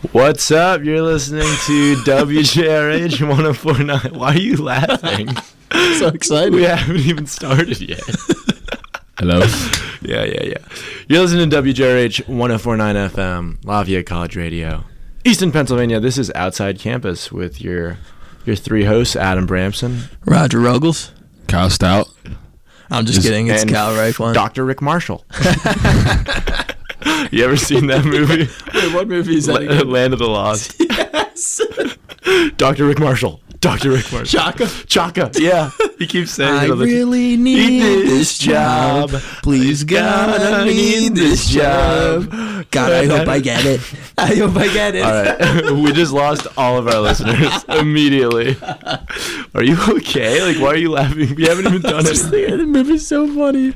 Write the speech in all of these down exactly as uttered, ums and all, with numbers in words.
What's up? You're listening to W J R H one oh four point nine. Why are you laughing? So excited. We haven't even started yet. Hello? Yeah, yeah, yeah. You're listening to W J R H one oh four point nine F M, Lafayette College Radio, Easton, Pennsylvania. This is Outside Campus with your your three hosts, Adam Bramson, Roger Ruggles. Kyle Stout. I'm just Is- kidding. It's and Cal Reifland. Doctor Rick Marshall. You ever seen that movie? Wait, what movie is that La- again? Land of the Lost. Yes. Doctor Rick Marshall. Doctor Rick Marshall. Chaka. Chaka. Yeah. He keeps saying I it. on the really need this job. Please, God, I need this job. God, I hope I get it. I hope I get it. All right. We just lost all of our listeners immedially. Are you okay? Like, why are you laughing? We haven't even done Just it. thinking the movie's so funny.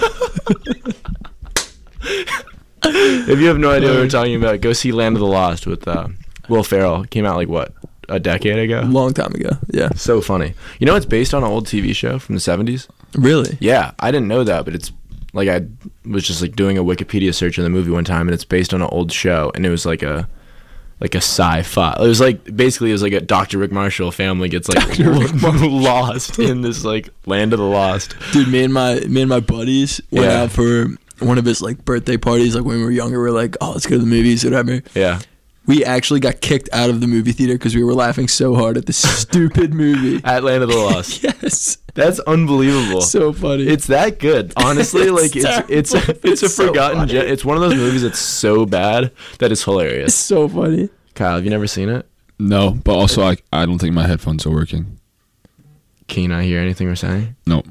If you have no idea what we're talking about, go see Land of the Lost with uh, Will Ferrell. It came out like, what, a decade ago? Long time ago. Yeah. So funny. You know it's based on an old T V show from the seventies? Really? Yeah, I didn't know that, but it's like I was just like doing a Wikipedia search of the movie one time, and it's based on an old show, and it was like a like a sci-fi. It was like basically it was like a Doctor Rick Marshall family gets like lost in this like Land of the Lost. Dude, me and my me and my buddies went Yeah. out for one of his like birthday parties. Like when we were younger, we were like, "Oh, let's go to the movies," whatever. Yeah. We actually got kicked out of the movie theater because we were laughing so hard at this stupid movie. At Land of the Lost. Yes, That's unbelievable. so funny. It's that good. Honestly, It's like it's terrible. it's it's, It's a so forgotten funny. gem. It's one of those movies that's so bad that it's It's hilarious. so funny. Kyle, have you never seen it? No, but also I, I don't think my headphones are working. Can you not hear anything we're saying? No.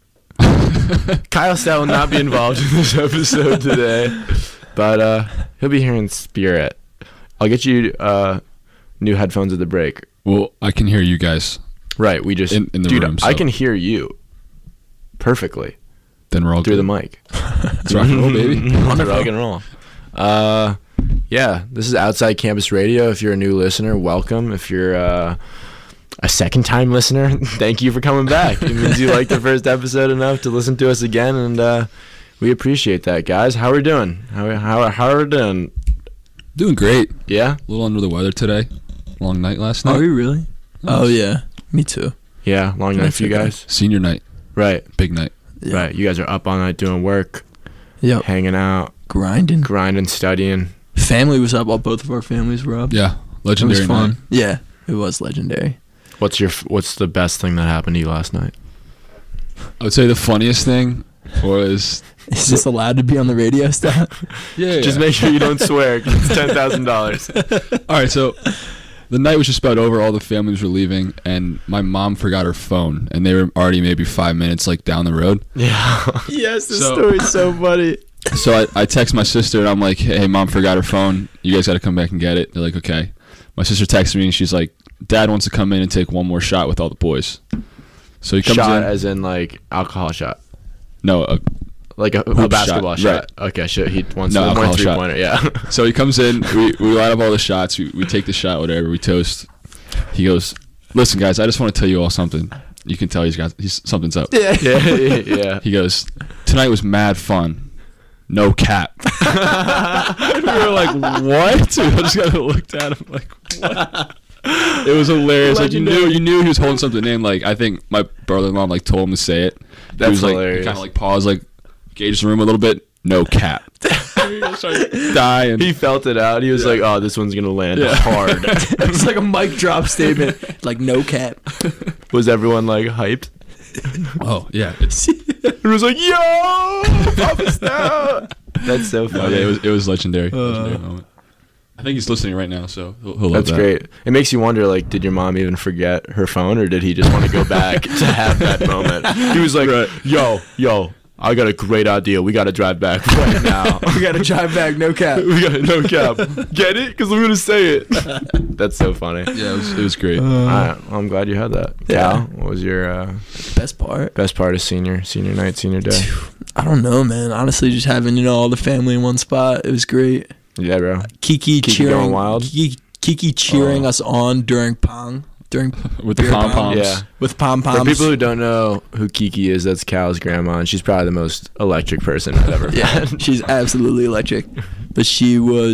Kyle Stout will not be involved in this episode today, but uh, he'll be here in spirit. I'll get you uh, new headphones at the break. Well, I can hear you guys. Right, we just In- in the dude, room, I so- can hear you perfectly Then we're all through good. the mic. Let's rock and roll, baby. Rock and roll. Uh, yeah, this is Outside Campus Radio. If you're a new listener, welcome. If you're uh, a second-time listener, thank you for coming back. It means you liked the first episode enough to listen to us again, and uh, we appreciate that, guys. How are we doing? How how how are we doing? Doing great. Yeah, A little under the weather today. Long night last Are night. we really? Oh yeah, me too. yeah. Long night That's for you okay. guys. Senior night. Right, Big night. Yeah. right. You guys are up all night doing work, Yep. hanging out, Grinding. grinding, studying. Family was up. All both of our families were up. Yeah. It Legendary was fun. night. Yeah, it was legendary. What's your f- What's the best thing that happened to you last night? I would say the funniest thing was... Is this allowed to be on the radio stuff? Yeah, Just yeah. make sure you don't swear, 'cause it's ten thousand dollars. All right, so the night was just about over. All the families were leaving, and my mom forgot her phone, and they were already maybe five minutes like down the road. Yeah. Yes, the So- story's so funny. So I, I text my sister, and I'm like, hey, mom forgot her phone. You guys got to come back and get it. They're like, okay. My sister texted me, and she's like, Dad wants to come in and take one more shot with all the boys. So he comes Shot in. as in like alcohol shot, No, uh, like a, a Hoop basketball shot, shot. Okay, shit. He wants No, to one alcohol three shot. pointer. Yeah. so he comes in. We, we line up all the shots. We, we take the shot, whatever. We toast. He goes, listen, guys, I just want to tell you all something. You can tell he's got he's, something's up. Yeah. yeah, yeah. He goes, tonight was mad fun. No cap. we were like, what? I just kind of looked at him like, what? It was hilarious. Like you knew, you knew he was holding something in. Like I think my brother-in-law like told him to say it. That's he was like, hilarious. kind of like paused, like gauged the room a little bit. No cap. He started dying. He felt it out. He was Yeah. like, "Oh, this one's gonna land Yeah. hard." It's like a mic drop statement. Like no cap. Was everyone like hyped? Oh yeah, it's It was like, "Yo, Papa Stout." That's so oh, funny. yeah, it was it was legendary. Uh. legendary moment. I think he's listening right now, so he'll, he'll love That's that. great. It makes you wonder, like, did your mom even forget her phone, or did he just want to go back to have that moment? He was like, "Yo, yo, I got a great idea. We got to drive back right now. We gotta drive back. No cap. we got no cap. Get it? Because I'm gonna say it." That's so funny. Yeah, it was, it was great. All right, well, I'm glad you had that. Yeah. Cal, what was your uh, Best part. best part of senior senior night, senior day? I don't know, man. Honestly, just having you know all the family in one spot. It was great. Yeah, bro. Kiki, Kiki cheering. going wild? Kiki, Kiki cheering Oh. us on during pong. During With the beer pom pong. poms. Yeah. with pom For poms. people who don't know who Kiki is, that's Cal's grandma, and she's probably the most electric person I've ever Yeah, met. she's absolutely electric. But she was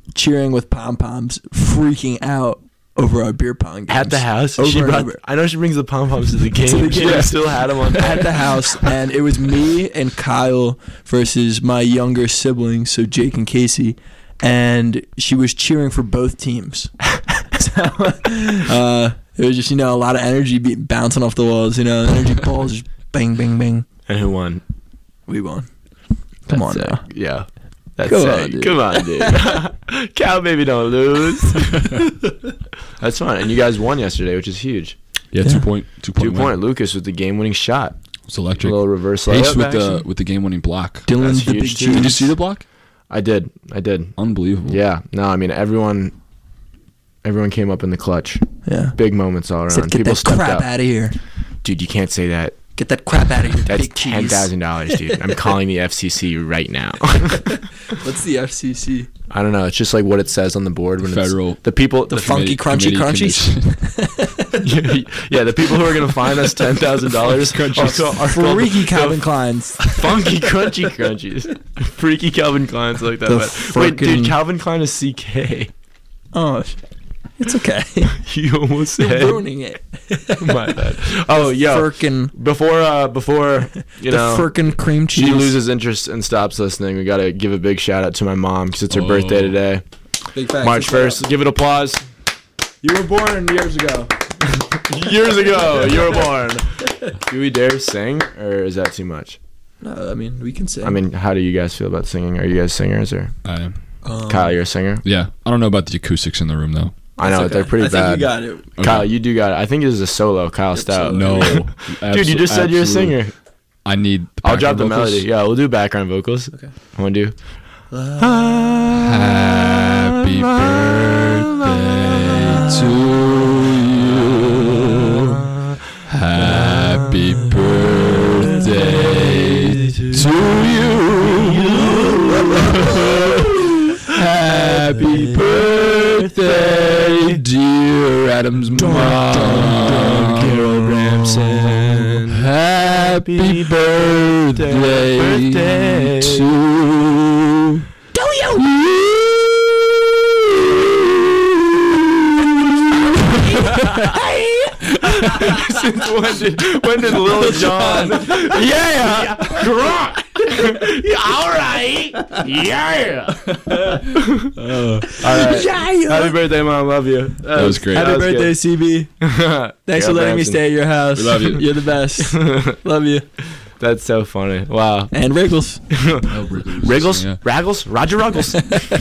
cheering with pom poms, freaking out over our beer pong games. At the house, Over she and brought. over. I know she brings the pom poms to the game. To the She game. still had them on. At the house, and it was me and Kyle versus my younger siblings, so Jake and Casey, and she was cheering for both teams. So uh, it was just, you know, a lot of energy be- bouncing off the walls, you know, energy balls, just bang, bang, bang. And who won? We won. Come on That's now. sick. Yeah. That's Come sick. on, dude. Come on, dude. Cal, baby, don't lose. That's fun. And you guys won yesterday, which is huge. Yeah, Yeah. two point, two point. Two win. point. Lucas with the game-winning shot. It's A electric. little reverse Ace layup with the action. with the game winning block. Dylan That's the huge, big too. cheese. Did you see the block? I did. I did. Unbelievable. Yeah. No, I mean, everyone everyone came up in the clutch. Yeah. Big moments all around. Said, get People that stepped crap up. out of here. Dude, you can't say that. Get that crap out of here. That's big cheese. ten thousand dollars, dude. I'm calling the F C C right now. What's the F C C? I don't know. It's just like what it says on the board when Federal- it's the people. The The funky crunchy Committee- crunchies. yeah, the people who are gonna fine us ten thousand dollars are Crunchies. are called Freaky the Calvin Kleins. Funky crunchy crunchies. Freaky Calvin Klein's like that. The but- Wait, dude, frickin- Calvin Klein is C K. Oh, it's okay. You almost You're said. ruining it. My bad. Oh, yo. Firkin, Before, uh, before you the know, Firkin cream cheese. she loses interest and stops listening. We gotta give a big shout out to my mom because it's her Oh. birthday today, Big facts. March first. Give it applause. You were born years ago. Years ago, you were born. Do we dare sing, or is that too much? No, I mean, we can sing. I mean, how do you guys feel about singing? Are you guys singers, or I am. um, Kyle, you're a singer? Yeah, I don't know about the acoustics in the room though. I know it's they're okay. pretty I think bad. you got it. Okay. Kyle, you do got it. I think this is a solo. Kyle Yep, Stout. solo. No, Dude, you just said you're a absolute- singer. I need. I'll drop the background vocals. melody. Yeah, we'll do background vocals. Okay. I want to do. Happy birthday to you. Happy birthday to you. Happy birthday, dear Adam's mom. Carol Ramson. Happy birthday, birthday to Since when did when did Lil Jon? Yeah, Gronk. Yeah, all right. Yeah. all right. Happy birthday, mom. Love you. That was great. Happy That was birthday, good. C B. Thanks Carol for letting me Ramson. stay at your house. We love you. You're the best. Love you. That's so funny. Wow. And Wriggles. Wriggles, Yeah. Raggles, Roger Ruggles.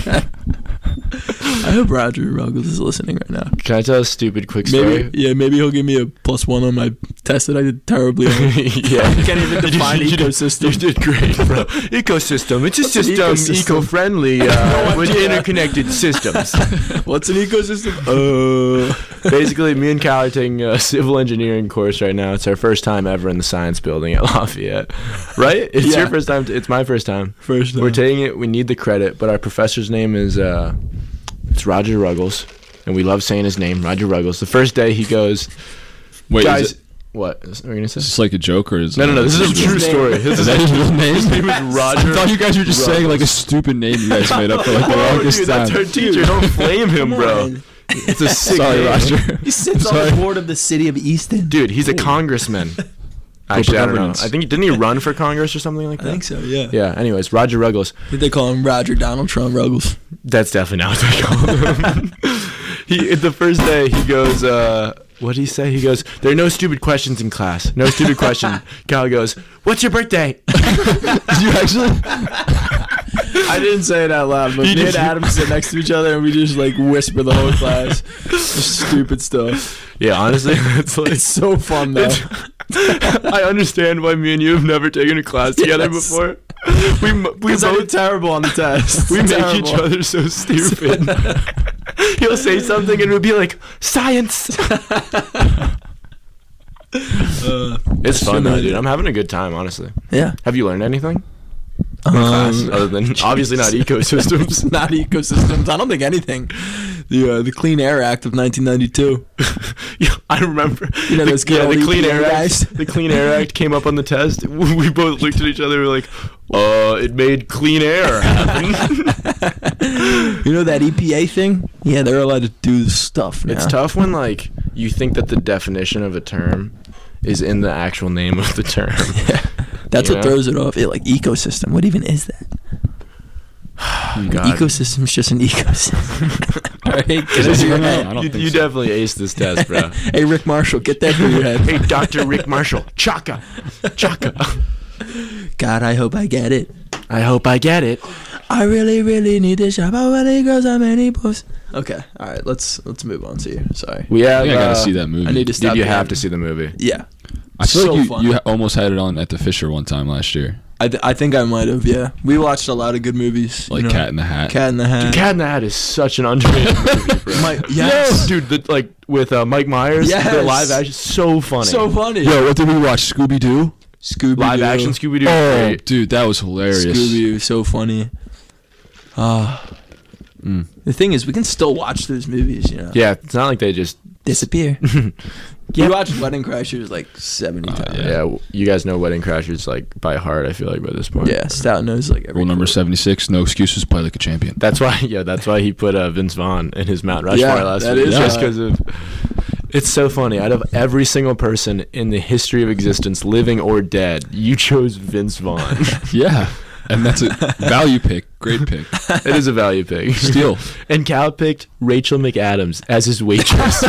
I hope Roger Ruggles is listening right now. Can I tell a stupid quick story? Maybe, yeah, maybe he'll give me a plus one on my test that I did terribly on. yeah. You can't even define You did- ecosystem. You did great, bro. Ecosystem. It's a What's an system ecosystem? eco-friendly uh, with interconnected systems. What's an ecosystem? Uh, Basically, me and Cal are taking a civil engineering course right now. It's our first time ever in the science building at Lafayette. Right? It's Yeah. your first time. T- it's my first time. first time. We're taking it. We need the credit, but our professor's name is uh, it's Roger Ruggles, and we love saying his name, Roger Ruggles. The first day he goes, Wait, guys, is, it, what? What were you gonna say? is this like a joke or is No, no, no. This is a his true name. story. This Is is that his real name? His name is Roger. I thought you guys were just saying like a stupid name you guys made up for like the Oh, longest dude, time. that's our teacher. Don't flame him, Come bro. on. It's a sick Sorry, name. Roger. He sits on Sorry. the board of the city of Easton. Dude, he's a congressman. Actually, I don't know. governance. I think didn't he run for Congress or something like I that? think so, yeah. Yeah. Anyways, Roger Ruggles. Did they call him Roger Donald Trump Ruggles? That's definitely not what they call him. he the first day he goes. uh What did he say? He goes, "There are no stupid questions in class. No stupid question." Cal goes, "What's your birthday?" Did you actually? I didn't say it out loud, but He me and just- Adam sit next to each other and we just like whisper the whole class. Just stupid stuff. Yeah, honestly, it's like It's so fun though. I understand why me and you have never taken a class together Yes. before. We m- we Because I did both terrible on the test. we make Terrible. each other so stupid. He'll say something and we'll be like, "Science." Uh, It's fun though, dude. I'm having a good time, honestly. yeah. Have you learned anything? Um, Class, other than obviously not ecosystems. not ecosystems. I don't think anything. The uh, the Clean Air Act of nineteen ninety-two. Yeah, I remember. You know those good yeah, old the Clean E P A Air guys? Act. The Clean Air Act came up on the test. We both looked at each other. We were like, Uh, it made clean air happen. You know that E P A thing? Yeah, they're allowed to do this stuff now. It's tough when like you think that the definition of a term is in the actual name of the term. Yeah. That's You what know? throws it off. It, like ecosystem. What even is that? An God. ecosystem's just an ecosystem. All right, get Is that it through your even? head. I don't You, think you so. definitely aced this test, bro. Hey, Rick Marshall, get that through your head. Hey, Doctor Rick Marshall, Chaka, Chaka. God, I hope I get it. I hope I get it. I really, really need to shop. How many girls, how many boys? Okay, all right, let's let's move on to you. Sorry. We have. I think I gotta uh, see that movie. I need to stop. Dude, you the have game. to see the movie. Yeah, I feel so like you, fun. you ha- almost had it on at the Fisher one time last year, I th- I think I might have. Yeah, we watched a lot of good movies. like you know. Cat in the Hat. Cat in the Hat. Dude, Cat in the Hat is such an underrated movie, bro. Mike, yes. dude, the, like with uh, Mike Myers, Yes. the live action, so funny. So funny. Yo, what did we watch? Scooby Doo. Scooby live action Scooby Doo. Oh, dude, that was hilarious. Scooby, so funny. Ah, Mm. the thing is, we can still watch those movies. You know. Yeah, it's not like they just. Disappear. Yep. We watched Wedding Crashers like seventy Uh, times. Yeah. Yeah. you guys know Wedding Crashers like by heart. I feel like by this point. Yeah, Stout knows like every Rule number quote. seventy-six: no excuses. Play like a champion. That's why. Yeah, that's why he put uh, Vince Vaughn in his Mount Rushmore Yeah, last that week. is just why. because of. It's so funny. Out of every single person in the history of existence, living or dead, you chose Vince Vaughn. Yeah, and that's a value pick. Great pick. It is a value pick. Steal. And Cal picked Rachel McAdams as his waitress.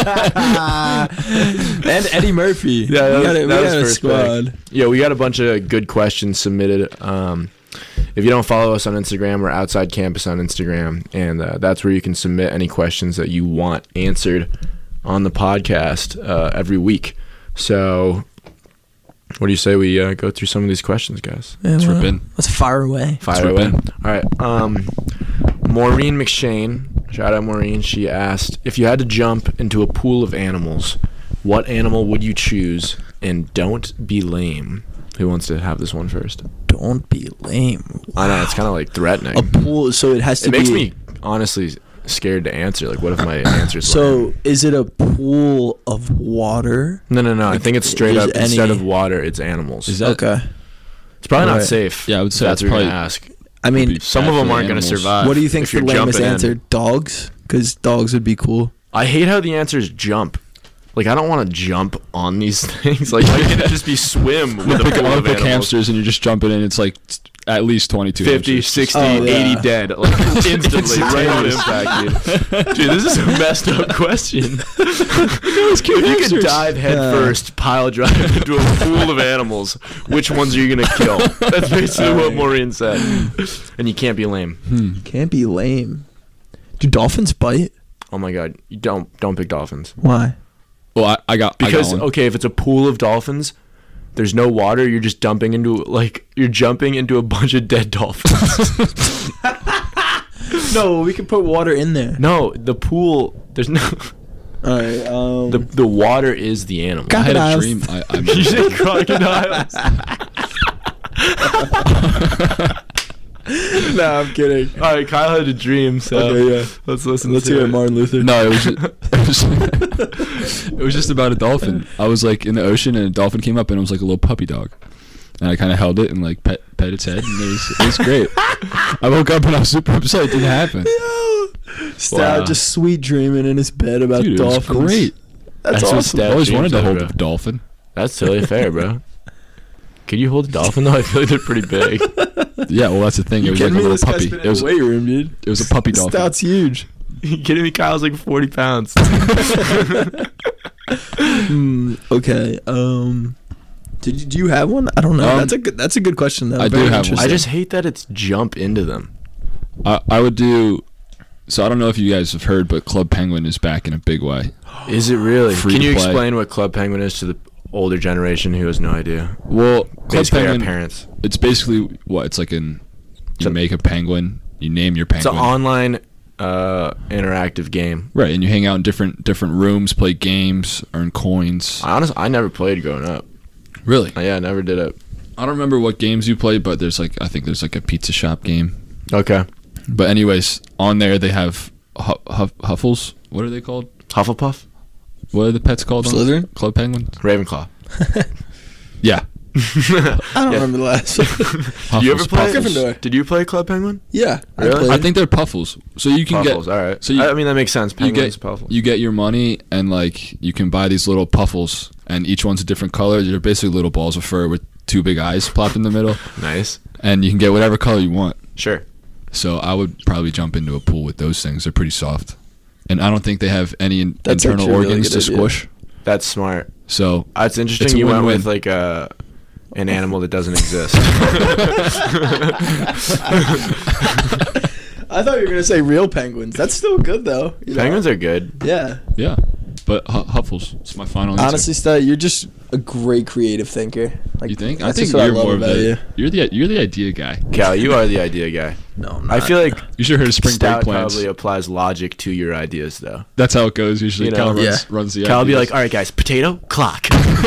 And Eddie Murphy. Yeah, that we was- got a, we that was got a first squad. Yeah, we got a bunch of good questions submitted. Um, if you don't follow us on Instagram, we're Outside Campus on Instagram, and uh, that's where you can submit any questions that you want answered on the podcast uh, every week. So, what do you say we uh, go through some of these questions, guys? Yeah, Let's well, rip in. Let's fire away. Fire rip away. in. All right. Um, Maureen McShane, shout out Maureen. She asked, if you had to jump into a pool of animals, what animal would you choose? And don't be lame. Who wants to have this one first? Don't be lame. I know, it's kind of like threatening. A pool, so it has to It be. makes me honestly scared to answer. Like, what if my answer's lame? So is it a pool of water? No, no, no. I think it's straight Is up, instead any- of water, it's animals. Is that? Okay. It's probably not Alright. safe. Yeah, I would if say that's it's what you're probably- gonna ask. I mean, Would be Some bad of them for the aren't going to animals. survive. what do you think's if the you're lamest jumping in. answer? Dogs? Because dogs would be cool. I hate how the answer is jump. Like, I don't want to jump on these things. Like, why can't it just be swim with a Pick pool of Olympic animals? hamsters and you're just jumping in. It's like t- at least twenty-two. fifty, hamsters. sixty, Oh, yeah. eighty dead. Like, instantly, right on Instantaneous. impact, dude. Dude, this is a messed up question. If you could hamsters. dive head Yeah. first, pile drive into a pool of animals, which ones are you going to kill? That's basically what Maureen said. And you can't be lame. Hmm. Can't be lame. Do dolphins bite? Oh, my God. You don't, don't pick dolphins. Why? Well, I, I got Because, I got one. okay, if it's a pool of dolphins, there's no water. You're just dumping into, like, you're jumping into a bunch of dead dolphins. No, we can put water in there. No, the pool, there's no, All right. Um, the, the water is the animal. I had a crocodiles. dream. I, I You said crocodiles. no, I'm kidding. All right, Kyle had a dream, so Okay, yeah. let's listen Let's to hear it. it, Martin Luther. No, it was, just, it was it was just about a dolphin. I was like in the ocean and a dolphin came up and it was like a little puppy dog, and I kind of held it and like pet pet its head and it was it was great. I woke up and I was super upset. It didn't happen. Stout Wow. just sweet dreaming in his bed about Dude, it was dolphins. great. That's, That's what awesome. Stout I always dreams wanted to of, hold bro. a dolphin. That's totally fair, bro. Could you hold a dolphin though? I feel like they're pretty big. Yeah, well that's the thing. It You was like kidding a me? little This guy's puppy. been It in was the weight room, dude. it was a puppy dolphin. Stout's huge. You kidding me? Kyle's like forty pounds. Hmm, okay. Um, did you, do you have one? I don't know. Um, that's a good. That's a good question though. I do Very have one. interesting. I just hate that it's jump into them. I, I would do. So I don't know if you guys have heard, but Club Penguin is back in a big way. Is it really? Free Can to you play. explain what Club Penguin is to the older generation who has no idea? Well, Club Basically, our Penguin, parents. it's basically what it's like. An It's you a- make a penguin, you name your It's penguin, an online uh, interactive game. right? And you hang out in different different rooms, play games, earn coins. I honestly, I never played growing up. Really, Yeah, I never did it. I don't remember what games you played, but there's like I think there's like a pizza shop game. Okay. But anyways, on there they have hu- huff- Huffles. What are they called? Hufflepuff? What are the pets called? on Slytherin? Club Penguin. Ravenclaw. Yeah, I don't Yeah. remember the last one. Did you ever Puffles, play? Puffles. Gryffindor. Did you play Club Penguin? Yeah. I Really? played. I think they're Puffles. So you can Puffles. get All right. so you- I mean that makes sense. you Penguins, get Puffles. you get your money and like you can buy these little Puffles and each one's a different color. They're basically little balls of fur with two big eyes plopped in the middle, Nice. and you can get whatever color you want. Sure. So I would probably jump into a pool with those things. They're pretty soft, and I don't think they have any in- That's internal actually a really organs good to idea. squish. That's smart. So Uh, it's interesting It's a you went win-win. with like a an animal that doesn't exist. I thought you were gonna say real penguins. That's still good though. you know? Penguins are good. Yeah. yeah, but Hu- Huffles. It's my final answer. Honestly, Stud, you're just a great creative thinker. Like, you think? I that's think just what you're love more of about the you. you're the you're the idea guy. Cal, you are the idea guy. No, I'm I not. feel like You should have heard of spring Stout break plans. probably applies logic to your ideas though. That's how it goes usually. You know, Cal runs, yeah. runs the Cal will be ideas. like, all right, guys, potato, clock.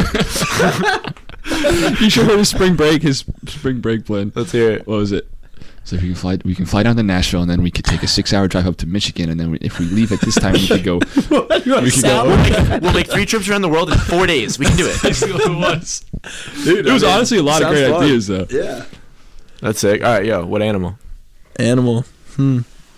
You should have heard of spring break. His spring break plan. Let's hear it. What was it? So we can fly. We can fly down to Nashville, and then we could take a six-hour drive up to Michigan, and then we, if we leave at this time, we could go. we could go. We'll make, we'll make three trips around the world in four days. We can do it. it was. Dude, It was I mean, honestly a lot of sounds great fun. ideas, though. Yeah. That's sick. All right, yo, what animal? Animal. Hmm.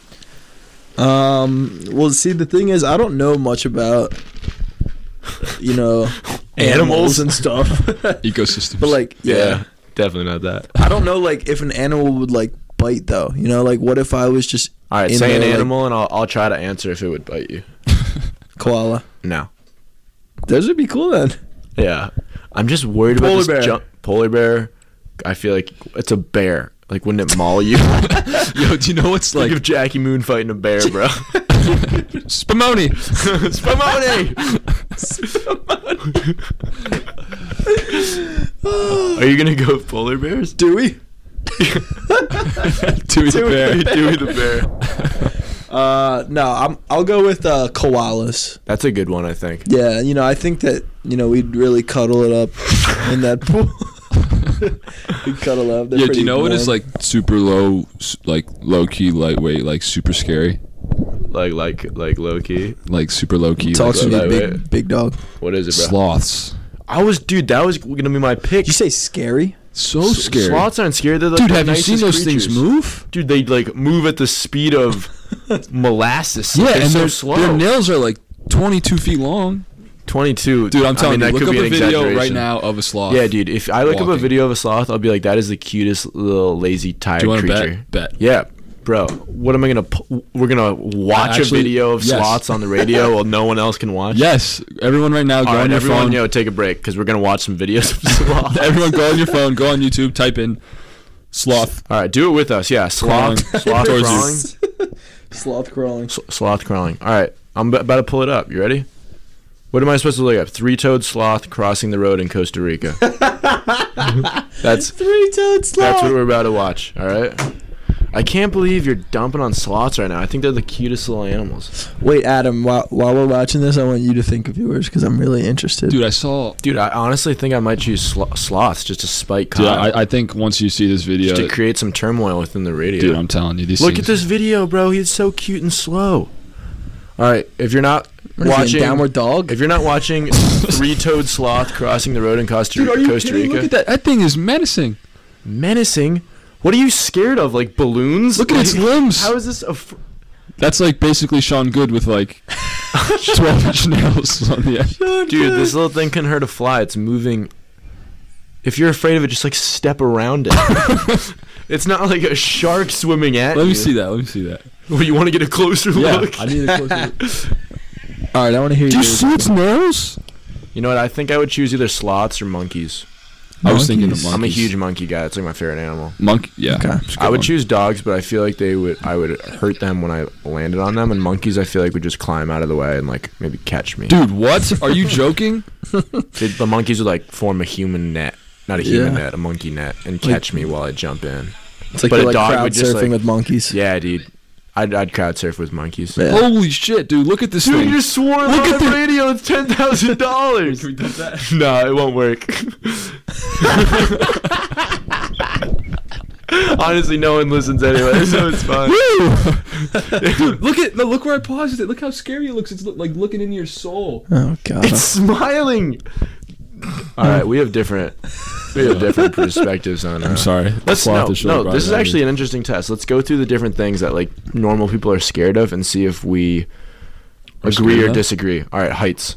Um. Well, see, the thing is, I don't know much about, you know, Animals? animals and stuff. Ecosystems. But like, yeah, definitely not that. I don't know, like, if an animal would like bite though. You know, like, what if I was just All right, in say an there, like, animal, and I'll I'll try to answer if it would bite you. koala? No. Those would be cool then. Yeah, I'm just worried Polar about this bear. jump. Polar bear. I feel like it's a bear. Like, wouldn't it maul you? Yo, do you know what's Think like? of Jackie Moon fighting a bear, bro. Spumoni. Spumoni! Are you gonna go with polar bears? Dewey. Dewey the bear. Dewey the bear. Uh, no, I'm. I'll go with uh, koalas. That's a good one, I think. Yeah, you know, I think that you know we'd really cuddle it up in that pool. We'd cuddle up. They're Yeah, do pretty you know what is warm. like super low, s- like low key, lightweight, like super scary, Like, like, like low key. like super low key? Talk Like, to me, wait, big wait. big dog. What is it, bro? sloths. I was, dude. That was gonna be my pick. Did you say scary? So S- scary. Sloths aren't scary. They're like Dude, the have you seen nicest those things creatures. move? Dude, they like move at the speed of molasses. Yeah, they're and so their, slow. their nails are like twenty-two feet long. twenty-two. Dude, I'm telling I mean, you, that look could up be a an video right exaggeration. now of a sloth. Yeah, dude. If I look up a walking. video of a sloth, I'll be like, that is the cutest little lazy tired Do you want to creature. bet? Bet. Yeah, bro. What am I gonna? pu- We're gonna watch Actually, a video of yes. sloths on the radio while no one else can watch. Yes, everyone right now, go All right, on your everyone, phone. yo, take a break because we're gonna watch some videos of sloths. Everyone, go on your phone. Go on YouTube. Type in sloth. All right, do it with us. Yeah, sloth, Crawling sloth towards you. crawling, Sloth crawling. S- sloth crawling. All right, I'm b- about to pull it up. You ready? What am I supposed to look up? Three-toed sloth crossing the road in Costa Rica. That's Three-toed sloth. that's what we're about to watch. All right. I can't believe you're dumping on sloths right now. I think they're the cutest little animals. Wait, Adam. While while we're watching this, I want you to think of yours because I'm really interested. Dude, I saw. Dude, I honestly think I might choose slo- sloths just to spite Dude, Kyle. I, I think once you see this video, just to create some turmoil within the radio. dude, I'm telling you, these Look things, at this video, bro. He's so cute and slow. All right, if you're not What is he, in watching, downward dog. if you're not watching three-toed sloth crossing the road in Costa, Dude, are you Costa kidding? Rica, Look at that. That thing is menacing. menacing. What are you scared of? Like balloons? Look at its Like, limbs. How is this? A fr- That's like basically Sean Good with like twelve inch nails on the edge. Dude, this little thing can hurt a fly. It's moving. If you're afraid of it, just like step around it. It's not like a shark swimming at Let you. me see that. Let me see that. Well, you want to get a closer Yeah, look? I need a closer look. All right, I want to hear Do you yours. see its nails? You know what? I think I would choose either sloths or monkeys. I was thinking of Monkeys. monkeys. I'm a huge monkey guy. It's like my favorite animal. monkey. Yeah, Okay. it's a good I would one. choose dogs, but I feel like they would. I would hurt them when I landed on them. And monkeys, I feel like would just climb out of the way and like maybe catch me. Dude, what? Are you joking? They- the monkeys would like form a human net, not a human Yeah. net, a monkey net, and catch me while I jump in. It's like But you're a like dog crowd would just, surfing like- with monkeys. Yeah, dude. I'd, I'd crowd surf with monkeys. Yeah. Holy shit, dude! Look at this Dude, thing. you swore Look on at the the- radio. It's ten thousand dollars. Can we do that? No, it won't work. Honestly, no one listens anyway, so it's fine. Dude, look at no, look where I paused it. Look how scary it looks. It's look, like looking into your soul. Oh god. It's smiling. All right, we have different We have different perspectives on. Uh, I'm sorry. Let's Sloth no, is really no. brought This it is out actually here. an interesting test. Let's go through the different things that like normal people are scared of and see if we Are agree scared or of? disagree. All right, heights.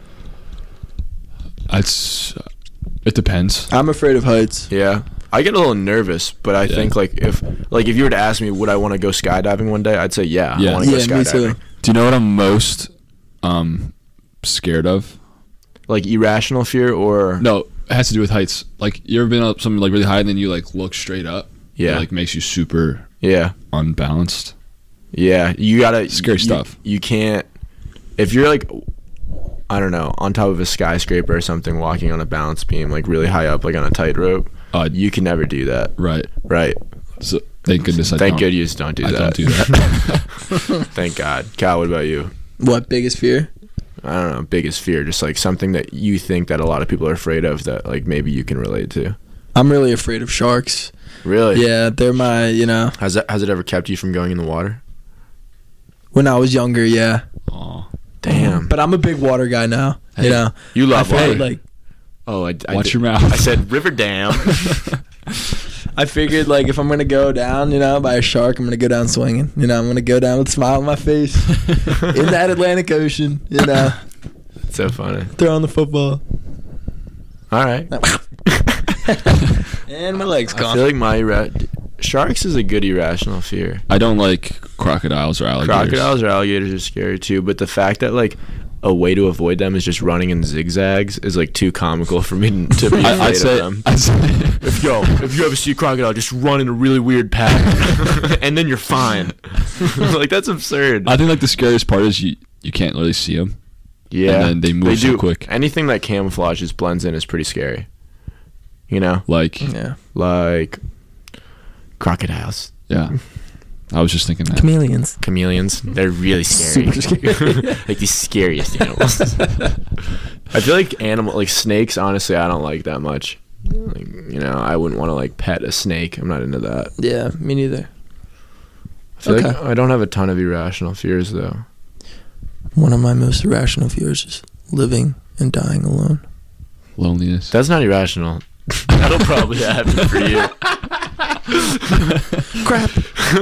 It's it depends. I'm afraid of heights. Yeah, I get a little nervous, but I Yeah. think like if like if you were to ask me would I want to go skydiving one day, I'd say yeah. Yeah. I want to Yeah, go me skydiving. too. Do you know what I'm most um scared of? Like irrational fear or No, it has to do with heights. Like you ever been up something like really high and then you like look straight up? Yeah. It, like makes you super yeah. unbalanced. Yeah, you gotta Scary you- stuff. You can't if you're like, I don't know, on top of a skyscraper or something, walking on a balance beam, like really high up, like on a tightrope. Uh, You can never do that, right. right? So thank goodness I Thank don't. goodness don't do I that. don't do that. Thank God. Cal, what about you? What biggest fear? I don't know, biggest fear, just like something that you think that a lot of people are afraid of that like maybe you can relate to. I'm really afraid of sharks. Really? Yeah, they're my, you know, Has that has it ever kept you from going in the water? when I was younger, yeah. Aw. Damn. But I'm a big water guy now. Hey, you know, You love I feel water. like oh, I, I Watch did- your mouth. I said River Dam. I figured like if I'm gonna go down, you know, by a shark, I'm gonna go down swinging. You know, I'm gonna go down with a smile on my face in that Atlantic Ocean. You know, So funny. throwing the football, All right. and my legs I gone. feel like my ira- sharks is a good irrational fear. I don't like crocodiles or alligators. Crocodiles or alligators are scary too, but the fact that like a way to avoid them is just running in zigzags is like too comical for me to be afraid I, I'd say, of them. I'd say If yo, if you ever see a crocodile, just run in a really weird path, and then you're fine. Like that's absurd. I think like the scariest part is you you can't really see them. Yeah, and then they move so do quick. Anything that camouflages blends in is pretty scary. You know, Like Yeah, like crocodiles, yeah, I was just thinking that. chameleons. chameleons. They're really scary. Super scary. Like the scariest animals. I feel like animal like snakes. Honestly, I don't like that much. Like, you know, I wouldn't want to like pet a snake. I'm not into that. Yeah, me neither. I feel like Okay. I don't have a ton of irrational fears though. One of my most irrational fears is living and dying alone. Loneliness. That's not irrational. That'll probably happen for you. Crap.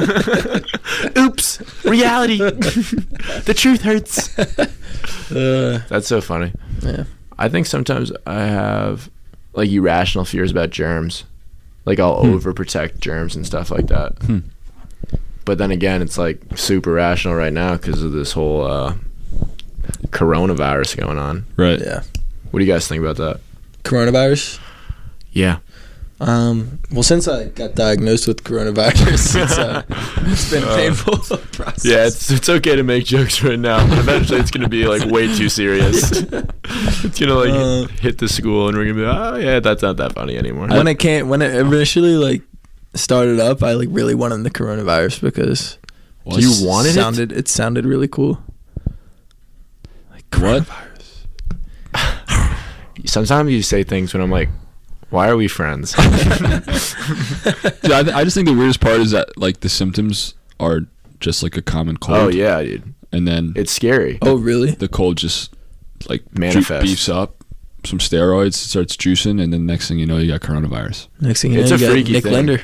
Oops. Reality. The truth hurts. Uh, That's so funny. yeah. I think sometimes I have like irrational fears about germs. Like I'll Hmm. overprotect germs and stuff like that. Hmm. But then again, it's like super rational right now because of this whole uh, coronavirus going on. Right. Yeah. What do you guys think about that? Coronavirus. Yeah. Um, well, since I got diagnosed with coronavirus, it's, uh, it's been a Uh, painful process. Yeah, it's it's okay to make jokes right now, but eventually it's gonna be like way too serious. It's gonna like Uh, hit the school, and we're gonna be like, oh yeah, that's not that funny anymore. when it came, when it initially like started up, I like really wanted the coronavirus because What? You wanted it? sounded it sounded really cool. Like What? coronavirus. Sometimes you say things when I'm like, why are we friends? Dude, I, th- I just think the weirdest part is that like the symptoms are just like a common cold. Oh yeah, dude, And then it's scary. Oh really? the cold just like ju- Manifests. beefs up, some steroids, starts juicing, and then next thing you know, you got coronavirus. Next thing you know, It's you a got freaky Nick thing. Linder.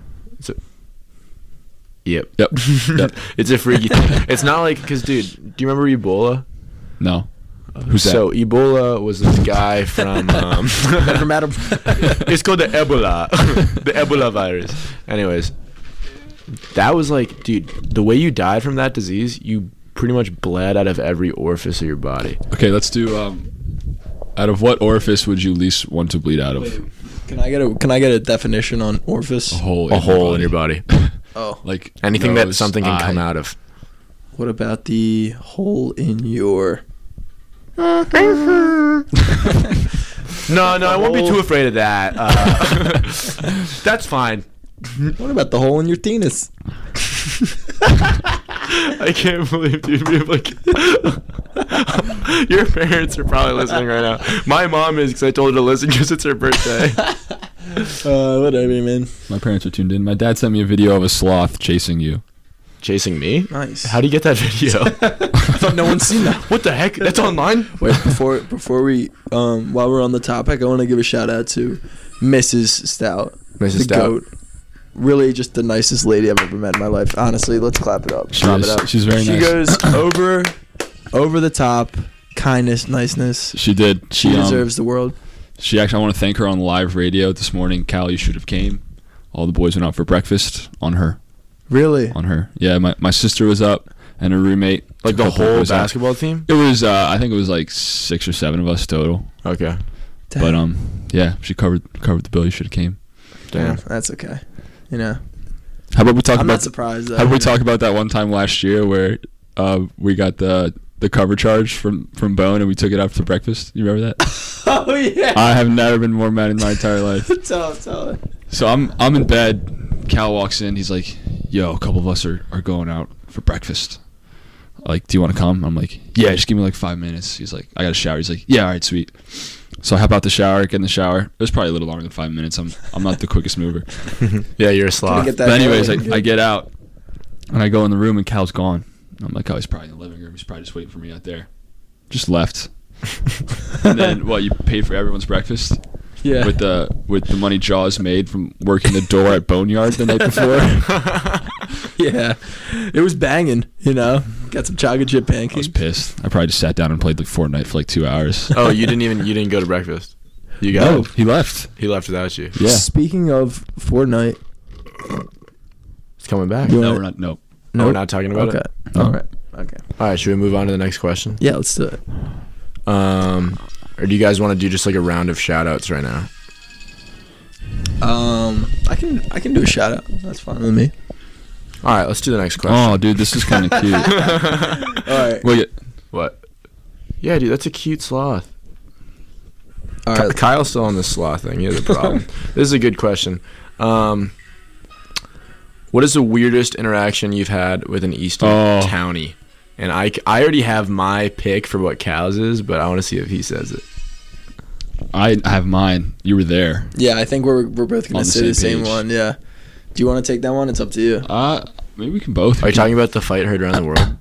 Yep. Yep. Yep. It's a freaky thing. It's not like because, dude, do you remember Ebola? No. Who's that? So Ebola was this guy from. Um, From Adam. it's called the Ebola, the Ebola virus. Anyways, that was like, dude, the way you died from that disease, you pretty much bled out of every orifice of your body. Okay, let's do. Um, out of what orifice would you least want to bleed out of? Can I get a Can I get a definition on orifice? A hole. A in hole your in your body. body. Oh, Like Anything that nose, something can eye. come out of. what about the hole in your? No, no, I won't be too afraid of that. Uh, that's fine. What about the hole in your penis? I can't believe, dude. We have like your parents are probably listening right now. My mom is because I told her to listen because it's her birthday. Uh, whatever, man. My parents are tuned in. My dad sent me a video of a sloth chasing you. Chasing me? Nice. How do you get that video? I thought no one's seen that. What the heck? That's online? Wait, before before we um while we're on the topic, I want to give a shout out to Missus Stout. Missus The Stout. goat. Really just the nicest lady I've ever met in my life. Honestly, let's clap it up. She Clap is. it up. She's very She nice. goes over over the top, kindness, niceness. She did. She She um, deserves the world. She actually, I want to thank her on live radio this morning. Cal, you should have came. All the boys went out for breakfast on her. Really? On her. Yeah, my, my sister was up and her roommate. Like the A couple whole was out. basketball team? It was, uh, I think it was like six or seven of us total. Okay. Damn. But um, yeah, she covered covered the bill. You should have came. Damn. Yeah, that's okay. You know, How about we talk I'm about? not surprised. Though, how about we you know. talk about that one time last year where uh, we got the the cover charge from from Bone and we took it out to breakfast? You remember that? Oh yeah. I have never been more mad in my entire life. tell it, tell it. So I'm I'm in bed. Cal walks in. He's like, "Yo, a couple of us are, are going out for breakfast. Like, do you want to come?" I'm like, "Yeah, just give me like five minutes." He's like, "I got a shower." He's like, "Yeah, all right, sweet." So I hop out the shower, get in the shower. It was probably a little longer than five minutes. I'm I'm not the quickest mover. Yeah, you're a Gonna sloth. get that But anyways, I, going. I get out and I go in the room and Cal's gone. I'm like, "Oh, he's probably in the living room. He's probably just waiting for me out there." Just left. And then what? You paid for everyone's breakfast Yeah. with the with the money Jaws made from working the door at Boneyard the night before. Yeah, it was banging. You know, got some chocolate chip I was pancakes. pissed. I probably just sat down and played like Fortnite for like two hours. Oh, you didn't even you didn't go to breakfast. You got No, he left. he left without you. Yeah. Speaking of Fortnite, It's coming back. You No, wanna- we're not. No. No, we're not talking about okay. it. No. All right. Okay. All right, should we move on to the next question? Yeah, let's do it. Um, or do you guys want to do just like a round of shout outs right now? Um, I can I can do a shout out. That's fine with me. All right, let's do the next question. Oh, dude, this is kind of cute. All right. Well, yeah, What? Yeah, dude, that's a cute sloth. All Ky- right. Kyle's still on this sloth thing. He has a problem. This is a good question. Um, what is the weirdest interaction you've had with an Easton Oh. townie? And I, c- I already have my pick for what Cal's is, but I want to see if he says it. I have mine. You were there. Yeah, I think we're we're both gonna On the say the same same page. one. Yeah. Do you want to take that one? It's up to you. Uh, maybe we can both. Are you talking about the fight heard around the world?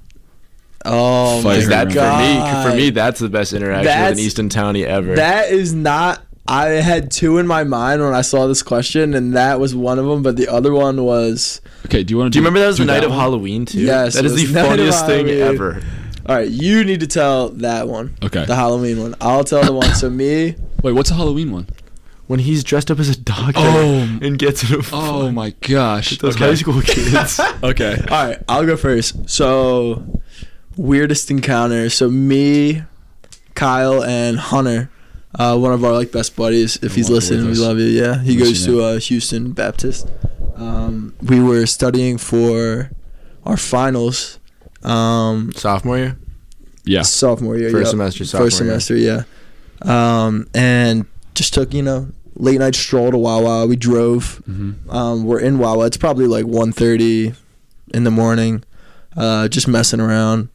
Oh Fight my Is that around. for me? For me, that's the best interaction with That's- an Easton townie ever. That is not. I had two in my mind when I saw this question, and that was one of them. But the other one was, Okay, do you want to do you remember that was do the night of one? Halloween too? Yes, that it is was the night of funniest thing Halloween. ever. all right, you need to tell that one, Okay. the Halloween one. I'll tell the one. So me, Wait, what's a Halloween one? When he's dressed up as a doctor Oh. and gets in a Oh fight my gosh. with those Okay. high school kids. Okay. all right, I'll go first. So weirdest encounter. So me, Kyle, and Hunter, uh, one of our like best buddies. If he's Walk with listening, we us. love you. Yeah, he Miss goes you, to uh, Houston Baptist. Um, we were studying for our finals. Um, Sophomore year? Yeah. sophomore year. First yep. semester, sophomore First year. semester, yeah. Um, and just took you know late night stroll to Wawa. We drove. Mm-hmm. Um, we're in Wawa. It's probably like one thirty in the morning. Uh, just messing around,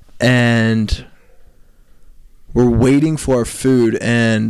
and we're waiting for our food. And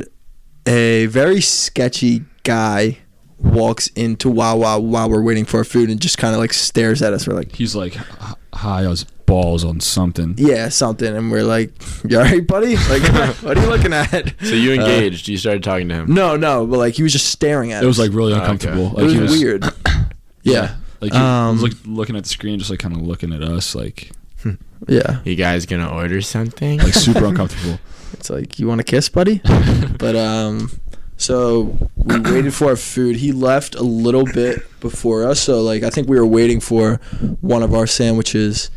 a very sketchy guy walks into Wawa while we're waiting for our food and just kind of like stares at us. We're like, He's like h- high as balls on something. yeah, something. And we're like, you all right, buddy? Like, what are you looking at? So you Uh, engaged. you started talking to him. No, no, but like he was just staring at It was us. like really Okay. uncomfortable. it Like was, he was weird. Yeah. Like he Um, was like looking at the screen, just like kind of looking at us, like Yeah. You guys gonna order something? like super uncomfortable. It's like, you want a kiss, buddy? But um so we waited for our food. He left a little bit before us, so like I think we were waiting for one of our sandwiches,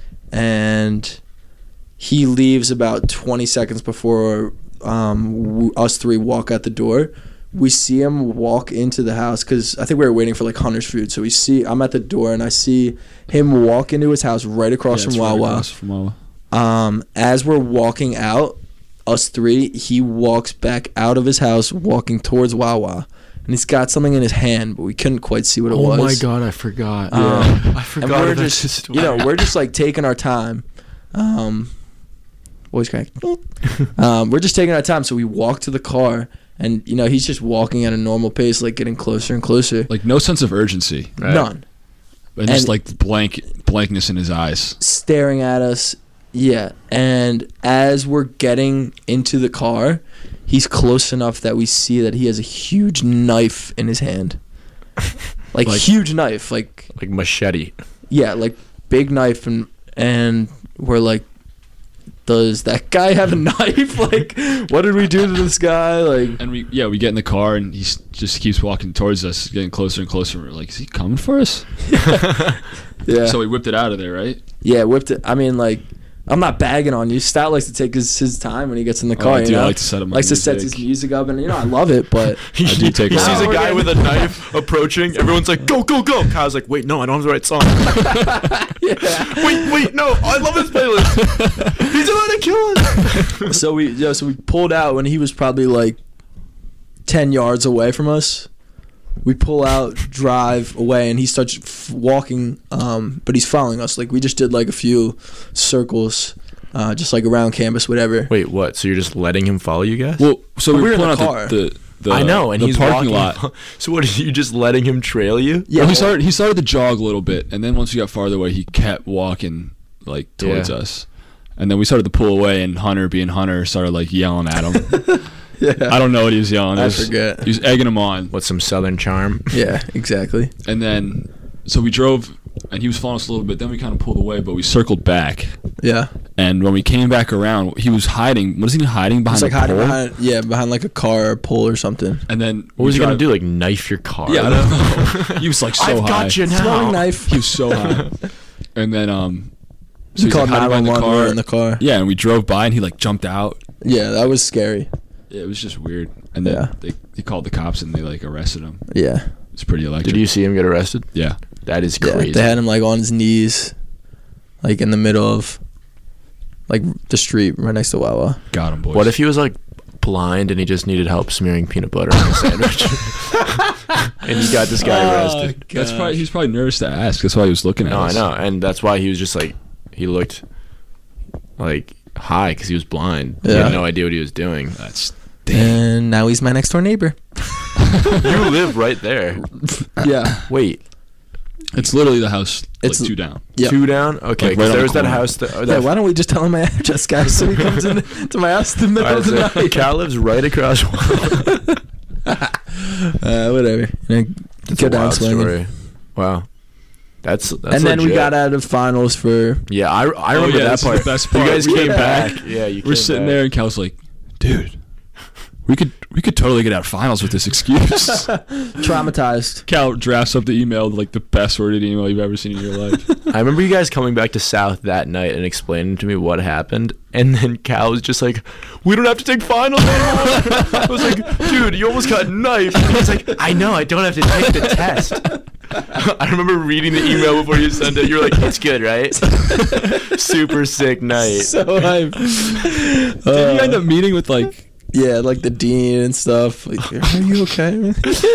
and he leaves about twenty seconds before um w- us three walk out the door. We see him walk into the house because I think we were waiting for like Hunter's food. So we see I'm at the door and I see him walk into his house right across Yeah, from it's right Wawa. across from Wawa. Um, as we're walking out, us three, he walks back out of his house, walking towards Wawa, and he's got something in his hand, but we couldn't quite see what it oh was. my god, I forgot. Um, I And forgot. we're about just, this story. you know, we're just like taking our time. Um, voice crack. um, we're just taking our time, so we walk to the car, and you know, he's just walking at a normal pace, like getting closer and closer. Like no sense of urgency, Right. None. and, just And- like blank blankness in his eyes. Staring at us. Yeah. And as we're getting into the car, he's close enough that we see that he has a huge knife in his hand. Like, Like- huge knife, like Like machete. yeah, like big knife, and and we're like, does that guy have a knife? Like, what did we do to this guy? Like, And we yeah we get in the car and he s- just keeps walking towards us, getting closer and closer. We're like, is he coming for us? yeah, So we whipped it out of there, right? yeah, whipped it. I mean, like, I'm not bagging on you. Stout likes to take his, his time when he gets in the Oh, car. I you do know? like to set up my likes to set music. his music up, and you know I love it, but He, I do take he it sees out. a guy with a knife approaching. Everyone's like, go, go, go. Kyle's like, wait, no, I don't have the right song. yeah. wait, wait, no, I love his playlist. He's about to kill us. So we yeah, so we pulled out when he was probably like ten yards away from us. We pull out, drive away, and he starts f- walking. Um, but he's following us. Like we just did like a few circles, uh, just like around campus, whatever. Wait, what? So you're just letting him follow you guys? Well, so But we we were were in pulling the out car. the, the, the I know, and the he's parking walking. lot. So what? Are you just letting him trail you? Yeah, Well, he well, started he started to jog a little bit, and then once we got farther away, he kept walking like towards Yeah. us, and then we started to pull away, and Hunter, being Hunter, started like yelling at him. yeah. I don't know what he was yelling. It I was- forget. He was egging him on, What's some Southern charm? Yeah, exactly. and then so we drove, and he was following us a little bit. Then we kind of pulled away, but we circled back, Yeah, and when we came back around, he was hiding. Was he hiding behind it's like a hiding pole? behind, yeah, behind like a car or a pole or something. And then What was we he gonna drive- do? Like knife your car? Yeah, I don't know. He was like so I've high. got you now. Throwing knife. He was so high, and then um, so He he's called like hiding behind nine the one one. We were car. in the car. Yeah, and we drove by, and he like jumped out. Yeah, that was scary. Yeah, it was just weird. And then Yeah. they he called the cops, and they like arrested him. Yeah, It's pretty electric. Did you see him get arrested? Yeah. That is yeah. crazy. They had him like on his knees, like in the middle of, like the street right next to Wawa. Got him, boys. What if he was like blind and he just needed help smearing peanut butter on a sandwich? And you got this guy arrested. That's probably he's probably nervous to ask. That's why he was looking at No, I us. know, and that's why he was just like, he looked like high because he was blind. He Yeah. had no idea what he was doing. That's And now he's my next door neighbor. You live right there. Yeah. Wait, It's literally the house like It's- two down. Yep. two down? Okay, Like, right because on there the was that corner. house. That, or Yeah, that why don't we just tell him my address, guys, so he comes in to my house in the middle Alright, of the so night? Cal lives right across. Uh, whatever. And That's go a down wild swinging. story. Wow, that's that's. And then we legit. got out of finals for. Yeah, I, I Oh, remember yeah, that this is part. the best You part. guys We came came back. back. Yeah, you. We're came sitting back. there, and Cal's like, "Dude, we could we could totally get out of finals with this excuse." Traumatized. Cal drafts up the email, like the best worded email you've ever seen in your life. I remember you guys coming back to South that night and explaining to me what happened, and then Cal was just like, "We don't have to take finals anymore." I was like, "Dude, you almost got knifed." And he's like, "I know, I don't have to take the test." I remember reading the email before you sent it. You were like, "It's good, right?" Super sick night. So hype. Did you end up meeting with like? Yeah, like the dean and stuff. Like, are you okay? You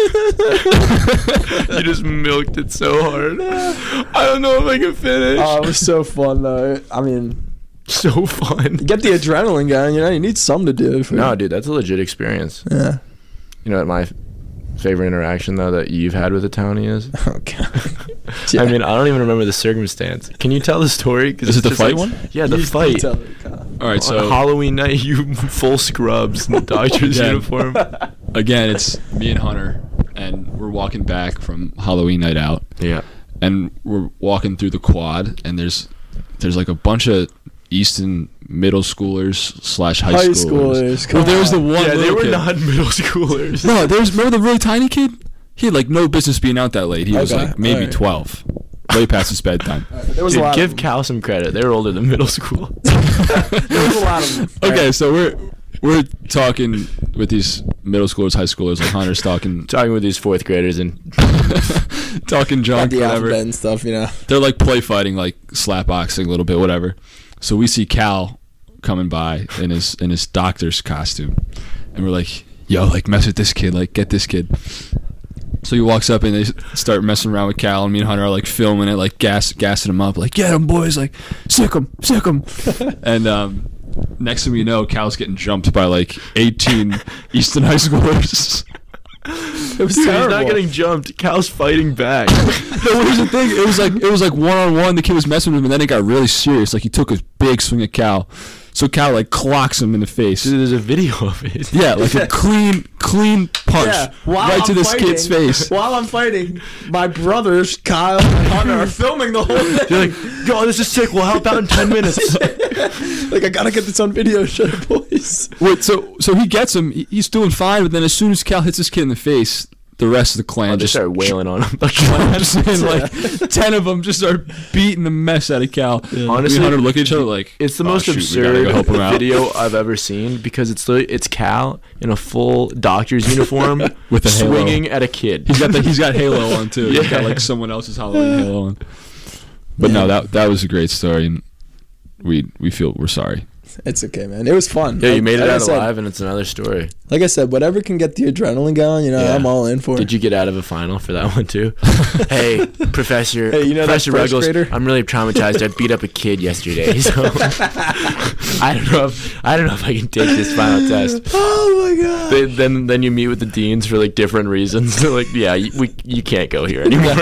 just milked it so hard. I don't know if I can finish. Oh, it was so fun though. I mean, So fun. get the adrenaline going. You know, you need something to do. For, No, dude, that's a legit experience. Yeah. You know what my f- favorite interaction though that you've had with a townie is? Oh god. I mean, I don't even remember the circumstance. Can you tell the story? 'Cause Is it's it the just fight like- one? Yeah, the You- you fight. tell it, Kyle. All right, On so Halloween night, you full scrubs and doctor's Yeah. uniform. again, it's me and Hunter, and we're walking back from Halloween night out, Yeah. and we're walking through the quad, and there's there's like a bunch of Easton middle schoolers slash high, High schoolers. schoolers, Well, come there was the on. one. Yeah, they little were kid. not middle schoolers. No, there was. Remember the really tiny kid? He had like no business being out that late. He was Okay, like maybe alright. twelve, way past his bedtime. There was a Dude, lot. give of, Cal some credit. They were older than middle school. there was a lot of them. Okay, so we're we're talking with these middle schoolers, high schoolers. Like Hunter's talking Talking with these fourth graders and talking Got junk, the whatever. alphabet and stuff. You know. They're like play fighting, like slap boxing a little bit, whatever. So we see Cal coming by in his in his doctor's costume, and we're like, "Yo, like mess with this kid, like get this kid." So he walks up and they start messing around with Cal, and me and Hunter are like filming it, like gas gassing him up, like get him boys, like sick him, sick him. And um, next thing we know, Cal's getting jumped by like eighteen Easton high schoolers. It was Dude, he's terrible. not getting jumped. Cal's fighting back. No, here's the thing. It was like it was like one on one. The kid was messing with him, and then it got really serious. Like he took a big swing at Cal. So Cal like clocks him in the face. Dude, there's a video of it. Yeah, like a clean, clean punch Yeah, while right to I'm this fighting- kid's face. While I'm fighting, my brothers, Kyle and Hunter, are filming the whole thing. You're like, yo, this is sick. We'll help out in ten minutes. Like, I gotta get this on video. Shut up, boys. Wait, so so he gets him. he- He's doing fine, but then as soon as Cal hits this kid in the face, the rest of the clan I'll just just start wailing on him. jumps in. Like ten of them just start beating the mess out of Cal. Me Honestly, and Hunter look at each other like, It's the "Oh, most shoot, we gotta absurd go help him out." video I've ever seen because it's li- it's Cal in a full doctor's uniform With a halo. swinging at a kid. He's got the, he's got Halo on too. He's got Yeah. like someone else's Halloween Halo on. But no, that that was a great story, and we we feel we're sorry. It's okay, man. It was fun. Yeah, you Like- made it like I out said- alive, and it's another story. Like I said, whatever can get the adrenaline going, you know, Yeah. I'm all in for. Did you get out of a final for that one too? Hey, Professor. Hey, you know that Professor first Ruggles, grader? I'm really traumatized. I beat up a kid yesterday, so I don't know. If, I don't know if I can take this final test. Oh my god. They, then, then you meet with the deans for like different reasons. They're like, yeah, you, we, you can't go here anymore.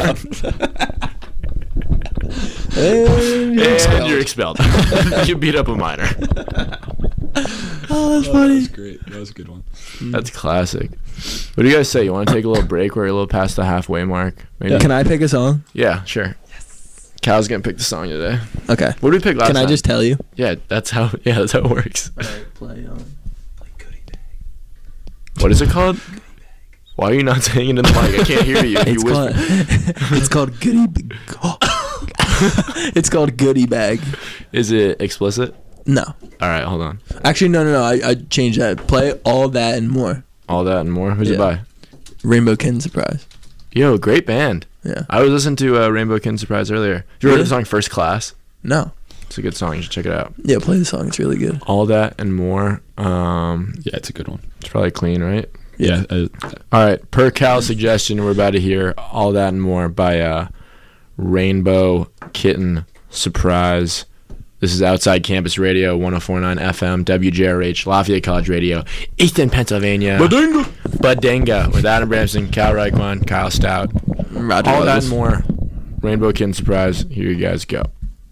And you're And expelled. you're expelled. You beat up a minor. Oh, that's funny. great. That was a good one. That's classic. What do you guys say? You want to take a little break? We're a little past the halfway mark. Maybe. Can I pick a song? Yeah, sure. Yes. Cal's gonna pick the song today. Okay. What did we pick last Can time? I just tell you? Yeah, that's how. Yeah, that's how it works. Alright, play um, play Goodie Bag. What is it called? Why are you not saying it in the mic? I can't hear you. You It's called, whisper. it's called Goodie Bag. It's called Goodie Bag. Is it explicit? No. All right, hold on. Actually, no, no, no. I, I changed that. Play All That and More. All that and more. Who's it Yeah. by? Rainbow Kitten Surprise. Yo, great band. Yeah. I was listening to uh, Rainbow Kitten Surprise earlier. You heard Really? the song First Class? No. It's a good song. You should check it out. Yeah, play the song. It's really good. All that and more. Um, Yeah, it's a good one. it's probably clean, right? Yeah. Uh, All right. Per Cal's suggestion, we're about to hear All That and More by uh, Rainbow Kitten Surprise. This is Outside Campus Radio, one oh four point nine F M, W J R H, Lafayette College Radio, Easton, Pennsylvania. Badinga. Badenga with Adam Bramson, Cal Reichwan, Kyle Stout. Roger All that Waters. and more. Rainbow Kitten Surprise. Here you guys go.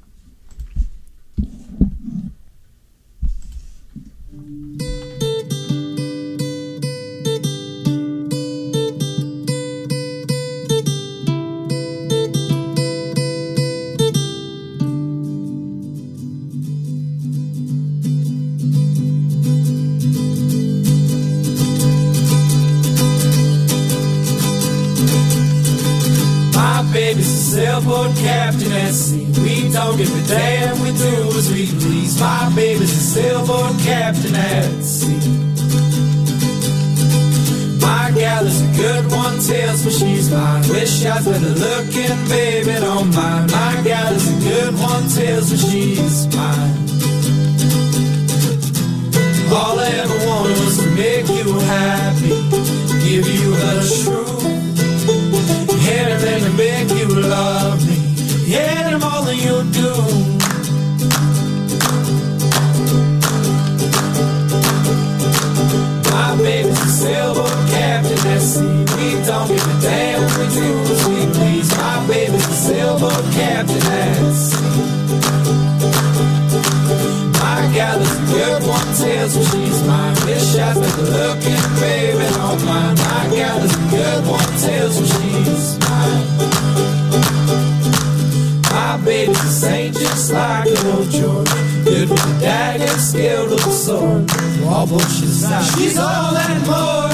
My baby's a sailboat captain at sea. We don't give a damn, we do as we please. My baby's a sailboat captain at sea. My gal is a good one, tells me she's mine. Wish I was better looking, baby, don't mind. My gal is a good one, tells me she's mine. All I ever wanted was to make you happy, give you the truth. Anything to make you love me, yeah, and all that you do. My baby's a sailboat captain at sea. We don't give a damn, we do as we please. My baby's a sailboat captain at sea. My gal is a good one, tells me she's mine. Wish I was better looking, baby, don't mind. My gal is a good one, tells me she's mine. My baby's a saint just like an old George. Good with the dagger, skilled with the sword. All bullshit aside, she's all and more.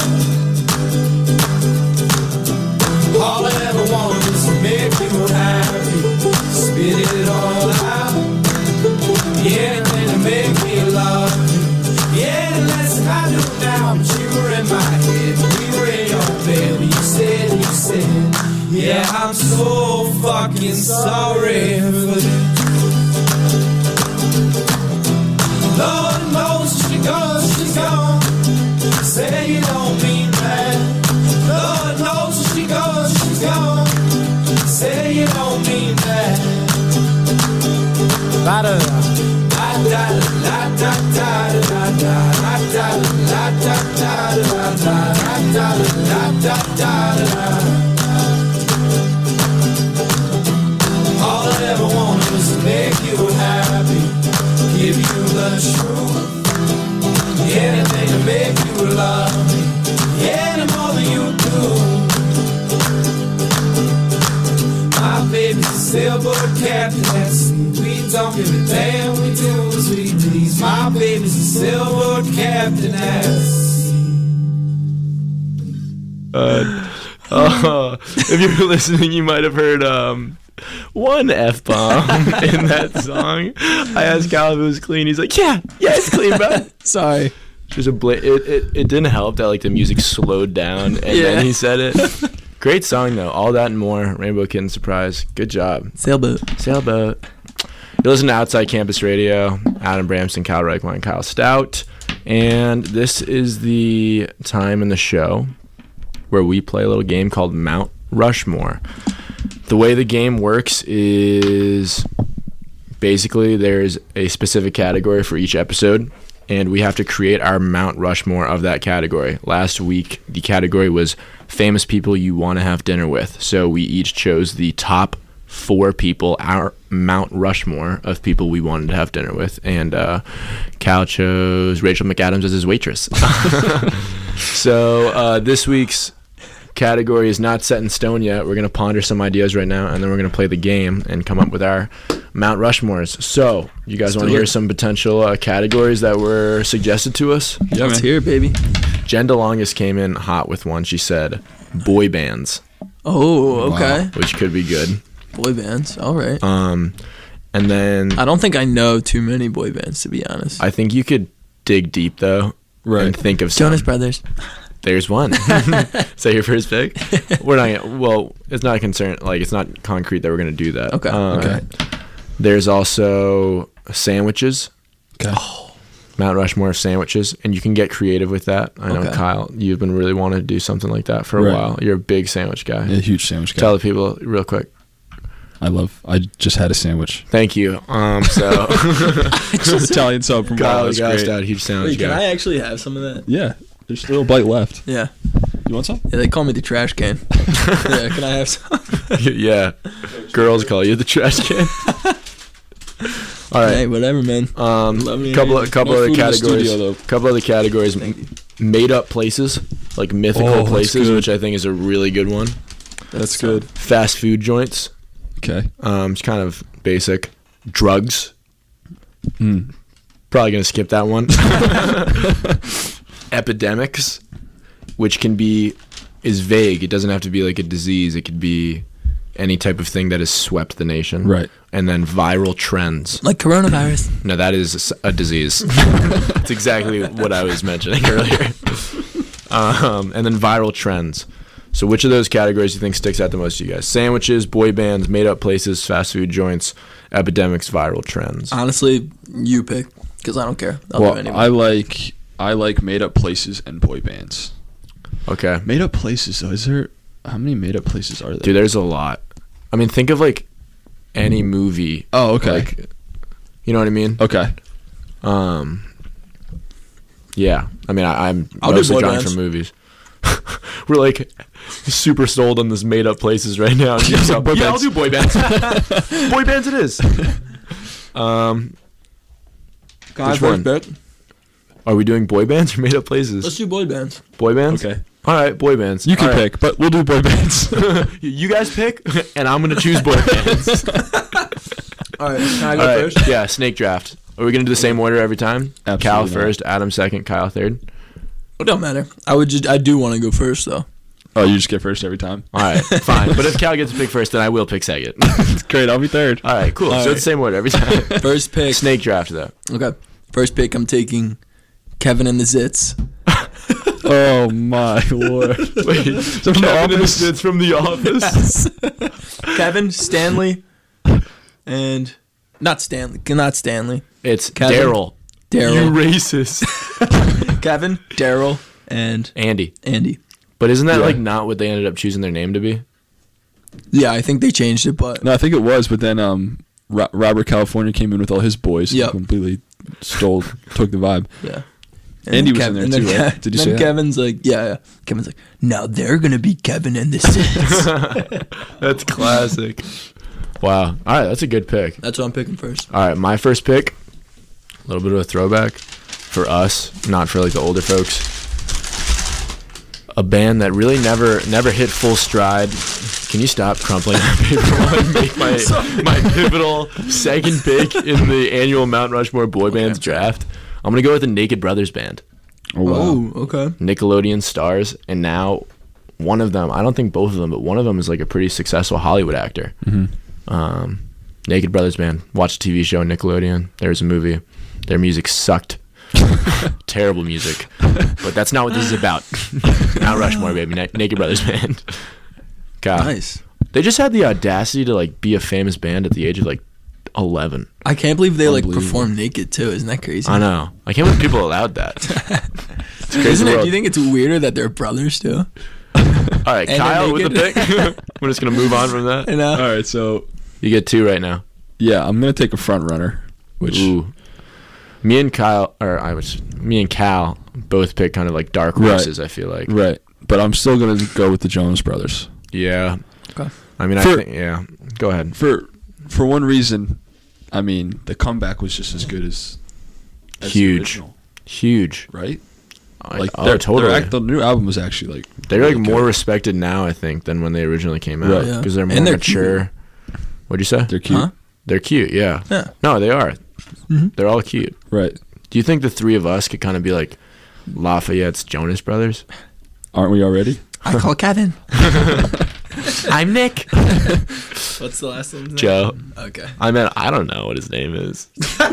All I ever wanted was to make you happy. Spit it all out. Anything to make me love you. Yeah, less than I do now. But you were in my head, we were in your bed. You said, you said, yeah, I'm so fucking sorry for this. Lord knows she goes, she's gone. Say you don't mean that. Lord knows she goes, she's gone. Say you don't mean that. La da da da da da da da da da da da da da. All I ever wanted was to make you happy, give you the truth. baby's a sailboat captain at sea. We don't give a damn, we do as we please. My baby's a sailboat captain at sea. Uh, uh, if you were listening, you might have heard um, one F-bomb in that song. I asked Kyle if it was clean. He's like, yeah, yeah, it's clean, bro. Sorry. There's a bla- it, it, it didn't help that like the music slowed down and Yeah. then he said it. Great song, though. All that and more. Rainbow Kitten Surprise. Good job. Sailboat. Sailboat. You listen to Outside Campus Radio. Adam Bramson, Kyle Reichwein, Kyle Stout. And this is the time in the show where we play a little game called Mount Rushmore. The way the game works is basically there's a specific category for each episode, and we have to create our Mount Rushmore of that category. Last week, the category was famous people you want to have dinner with. So we each chose the top four people, our Mount Rushmore of people we wanted to have dinner with. And uh, Cal chose Rachel McAdams as his waitress. So uh, this week's category is not set in stone yet. We're going to ponder some ideas right now, and then we're going to play the game and come up with our Mount Rushmores. So, you guys want to hear some potential uh, categories that were suggested to us? Yeah, Let's man. hear it, baby. Jen DeLongis came in hot with one. She said, boy bands, Oh, okay. which could be good. Boy bands. All right. Um, and then I don't think I know too many boy bands, to be honest. I think you could dig deep, though, Right. and think of some. Jonas Brothers. There's one. Is that your first pick? We're not gonna, well, it's not concerned, like, it's not concrete that we're going to do that. Okay. Um, Okay. There's also sandwiches. Okay. Mount Rushmore of sandwiches, and you can get creative with that. I know, Okay. Kyle, you've been really wanting to do something like that for a Right. while. You're a big sandwich guy. Yeah, huge sandwich guy. Tell the people real quick. I love. I just had a sandwich. Thank you. Um, so Italian sub from Kyle Wild. gassed out, huge sandwich guy. actually have some of that? Yeah, there's a little bite left. Yeah. You want some? Yeah, they call me the trash can. Yeah, can I have some? Yeah, girls call you the trash can. All right. Hey, whatever, man. Um, Love me couple or of couple No other food in the categories. studio, though. Couple other categories. Thank you. Made up places, like mythical Oh, that's places, good. which I think is a really good one. That's good. Fast food joints. Okay. Um, it's kind of basic. Drugs. Mm. Probably gonna skip that one. Epidemics, which can be is vague. It doesn't have to be like a disease. It could be any type of thing that has swept the nation. Right. And then viral trends. Like coronavirus. No, that is a disease. That's exactly what I was mentioning earlier. Um, and then viral trends. So which of those categories do you think sticks out the most to you guys? Sandwiches, boy bands, made-up places, fast food joints, epidemics, viral trends. Honestly, you pick, because I don't care. I'll do Well, anyone. I like I like made up places and boy bands. Okay. Made up places. Though, is there? How many made up places are there? Dude, there's a lot. I mean, think of like any movie. Oh, okay. Like, you know what I mean? Okay. Um. Yeah. I mean, I, I'm I'll do mostly boy drawing bands. from movies. We're like super sold on this made up places right now. Yeah, boy yeah, I'll bands. do boy bands. Boy bands it is. Um, Can I which first one? pick? Are we doing boy bands or made up places? Let's do boy bands. Boy bands? Okay. All right, boy bands. You can All right. pick, but we'll do boy bands. You guys pick, and I'm going to choose boy bands. All right, can I go All right, first? yeah, snake draft. Are we going to do the same order every time? Absolutely Cal not. first, Adam second, Kyle third. It don't matter. I would just. I do want to go first though. Oh, you just get first every time. All right, fine. But if Cal gets to pick first, then I will pick second. Great, I'll be third. All right, cool. All so right. it's the same order every time. First pick. Snake draft, though. Okay. First pick. I'm taking Kevin and the Zits. Oh my lord. Wait, from the Kevin and Office? It's from The Office. Kevin, Stanley, and not Stanley. Not Stanley. It's Kevin. Daryl. You Daryl. racist. Kevin, Daryl, and Andy. Andy. But isn't that Yeah. like not what they ended up choosing their name to be? Yeah, I think they changed it, but No, I think it was, but then um, Ro- Robert California came in with all his boys. Yep. And completely stole, took the vibe. yeah. Andy then was in there and too, then right? Ke- Did you then say that? Kevin's like, yeah, yeah. Kevin's like, now they're gonna be Kevin and the Zits. That's classic. Wow. All right, that's a good pick. That's what I'm picking first. All right, my first pick, a little bit of a throwback for us, not for like the older folks. A band that really never never hit full stride Can you stop crumpling that paper while I make my my pivotal second pick in the annual Mount Rushmore boy bands draft? I'm gonna go with the Naked Brothers Band. Oh, wow. Oh, okay. Nickelodeon stars, and now one of them, I don't think both of them, but one of them is like a pretty successful Hollywood actor. Mm-hmm. Um, Naked Brothers Band. Watched a T V show on Nickelodeon. There's a movie. Their music sucked. Terrible music. But that's not what this is about. Mount Rushmore, baby. Na- Naked Brothers Band. God. Nice. They just had the audacity to like be a famous band at the age of like eleven. I can't believe they like Unbelievable. perform naked too. Isn't that crazy? I know. I can't believe people allowed that. It's crazy. Isn't it? world. Do you think it's weirder that they're brothers too? All right, And Kyle they're with the naked? pick. We're just gonna move on from that. You know? All right, so You get two right now. yeah, I'm gonna take a front runner, which Ooh. Me and Kyle, or I was, me and Cal both pick kind of like dark Right. horses. I feel like. right, but I'm still gonna go with the Jonas Brothers Yeah. Okay. I mean, I For- think yeah. Go ahead. for for one reason. I mean, the comeback was just as good as, as the Huge. original, Huge. right? I- Like oh, their, totally. their act, the new album was actually like They're like really more good. respected now, I think, than when they originally came out Right. Yeah. because they're more And they're mature. What'd you say? They're cute, Huh? They're cute. Yeah. Yeah. No, they are. Mhm. They're all cute. right? Do you think the three of us could kind of be like Lafayette's Jonas Brothers? Aren't we already? I call Kevin. I'm Nick. What's the last one's name? Joe. Okay. I mean, I don't know what his name is. Sorry,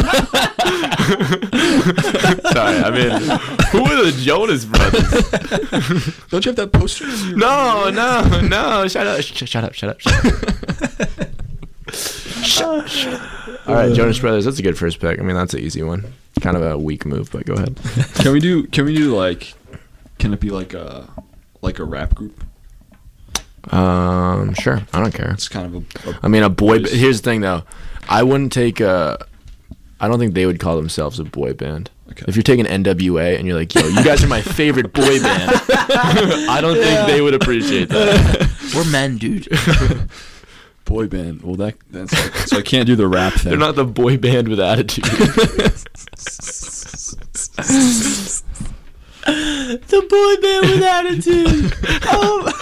I mean, who are the Jonas Brothers? Don't you have that poster? No, no, no. Shut up. Sh- shut up. Shut up. Shut up. shut, shut. All right, Jonas Brothers. That's a good first pick. I mean, that's an easy one. Kind of a weak move, but go ahead. Can we do? Can we do like? Can it be like a like a rap group? Um, sure. I don't care. It's kind of a. a I mean, a boy. boys- Here's the thing, though. I wouldn't take a. I don't think they would call themselves a boy band. Okay. If you're taking N W A and you're like, yo, you guys are my favorite boy band, I don't think they would appreciate that. We're men, dude. boy band. Well, that that's like, so I can't do the rap thing. They're not the boy band with attitude. The boy band with attitude. Oh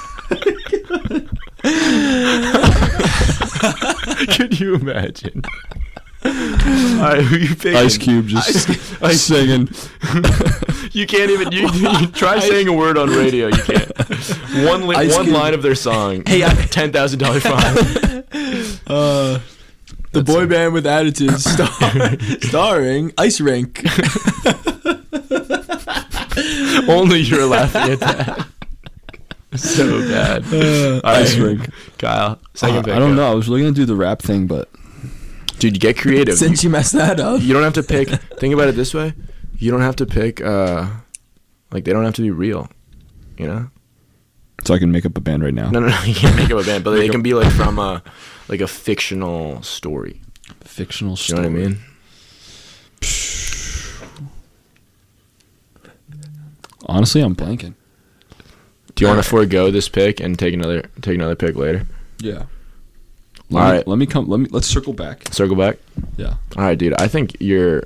Could you imagine? All right, who you picking? Ice Cube just Ice- singing. You can't even. You, you try saying a word on radio. You can't. One li- Ice one Cube. line of their song. Hey, I- ten thousand dollar fine. Uh, the boy band with attitude, star- starring Ice Rink. Only you're laughing at that. So bad. Uh, All right, Ice Rink. Kyle. Second Uh, pick. I don't go. know. I was really gonna do the rap thing, but Dude, you get creative. Since you messed that up, You don't have to pick. Think about it this way. You don't have to pick. Uh, like they don't have to be real. You know. so I can make up a band right now. No, no, no. You can't make up a band, but they can be like from a, like a fictional story. Fictional You story. know what I mean? Honestly, I'm blanking. Do you want to forego this pick and take another take another pick later? Yeah. All Let me, right. Let me come. Let me. Let's circle back. Circle back. Yeah. All right, dude. I think your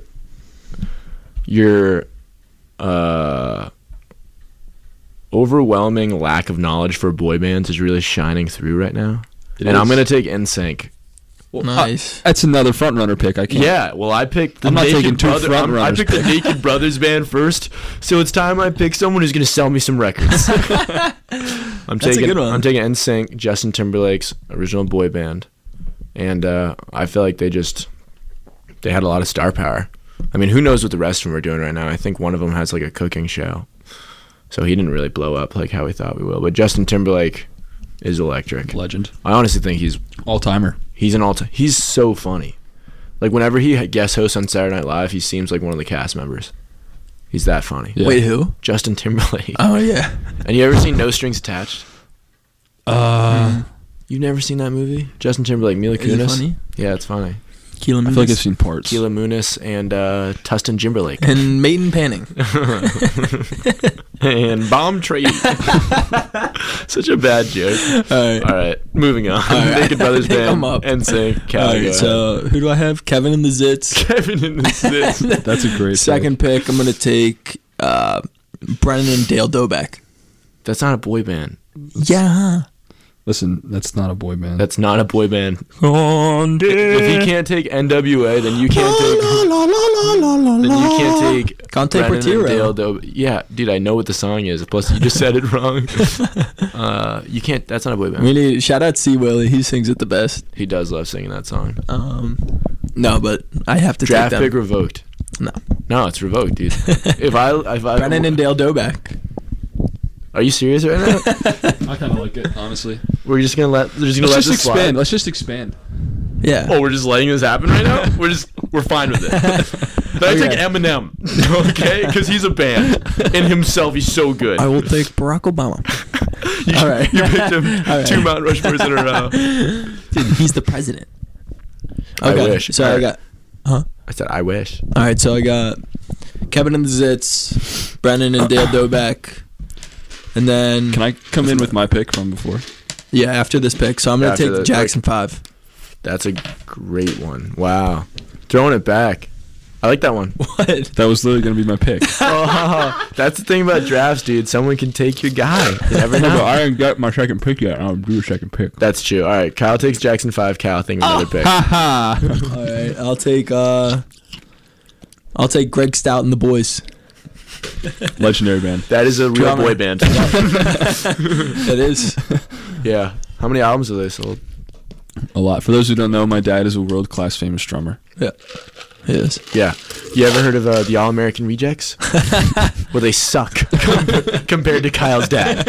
your uh, overwhelming lack of knowledge for boy bands is really shining through right now. It and I'm is. gonna take N Sync. Well, nice. uh, that's another front runner pick. I can't. Yeah, well, I picked the I'm not Naked taking two Brother- front I'm- I runners picked the pick. Naked Brothers band first, so it's time I pick someone who's gonna sell me some records. I'm That's a taking good one. I'm taking N Sync, Justin Timberlake's original boy band, and uh, I feel like they just they had a lot of star power. I mean, who knows what the rest of them are doing right now? I think one of them has like a cooking show, so he didn't really blow up like how we thought we will. But Justin Timberlake is electric. Legend. I honestly think he's All timer. He's an all time. He's so funny. Like whenever he guest hosts on Saturday Night Live, he seems like one of the cast members. He's that funny. Yeah. Wait, who? Justin Timberlake. Oh yeah. And you ever seen No Strings Attached? Uh, You've never seen that movie? Justin Timberlake, Mila Is it Kunis. funny? Yeah, it's funny. Keelan I feel like I've seen parts. Keela Moonis and uh, Tustin Timberlake. and Maiden Panning. And Bomb Trade. Such a bad joke. All right. All right, moving on. right. Naked Brothers I think I'm Band, up. N Sync, Cal, All go right, ahead. so who do I have? Kevin and the Zits. Kevin in the Zits. That's a great Second pick, I'm gonna take uh, Brennan and Dale Doback. That's not a boy band. Yeah. Listen, that's not a boy band. That's not a boy band. On If he can't take N W A, then you can't take. Then you can't take. Conte Brennan and Portiro. Dale Doe. Yeah, dude, I know what the song is. Plus, you just said it wrong. uh, you can't. That's not a boy band. We need shout out C Willie. He sings it the best. He does love singing that song. Um, no, but I have to Draft take pick them. revoked. No, No, it's revoked, dude. if I, if I, Brennan and Dale Doback. are you serious right now? I kind of like it, honestly. We're just gonna let. We're just gonna Let's let just this expand. slide. Let's just expand. Yeah. Oh, we're just letting this happen right now. We're just. We're fine with it. But I Okay. take Eminem, okay? Because he's a band in himself. He's so good. I will take Barack Obama. you, all right. you picked him All right. two Mount Rushmores in a row. Dude, he's the president. I Okay, wish. So I Alright. got. Huh? I said I wish. All right, so I got Kevin and the Zits, Brennan and Dale Doback, and then Can I come in with my pick from before? yeah, after this pick. So I'm gonna After take the the- Jackson Five. That's a great one. Wow. Throwing it back. I like that one. What? That was literally gonna be my pick. Oh, that's the thing about drafts, dude. Someone can take your guy. You never No, but know. I ain't got my second pick yet. I'll do a second pick. That's true. All right, Kyle takes Jackson five. Kyle, think of another pick. Ha ha. All right, I'll take uh, I'll take Greg Stout and the Boys. Legendary band. That is a real Drummer. boy band. That is. Yeah. How many albums have they sold? A lot. For those who don't know, my dad is a world class famous drummer. Yeah. It is. Yeah. You ever heard of uh, the All American Rejects? Where they suck compared to Kyle's dad.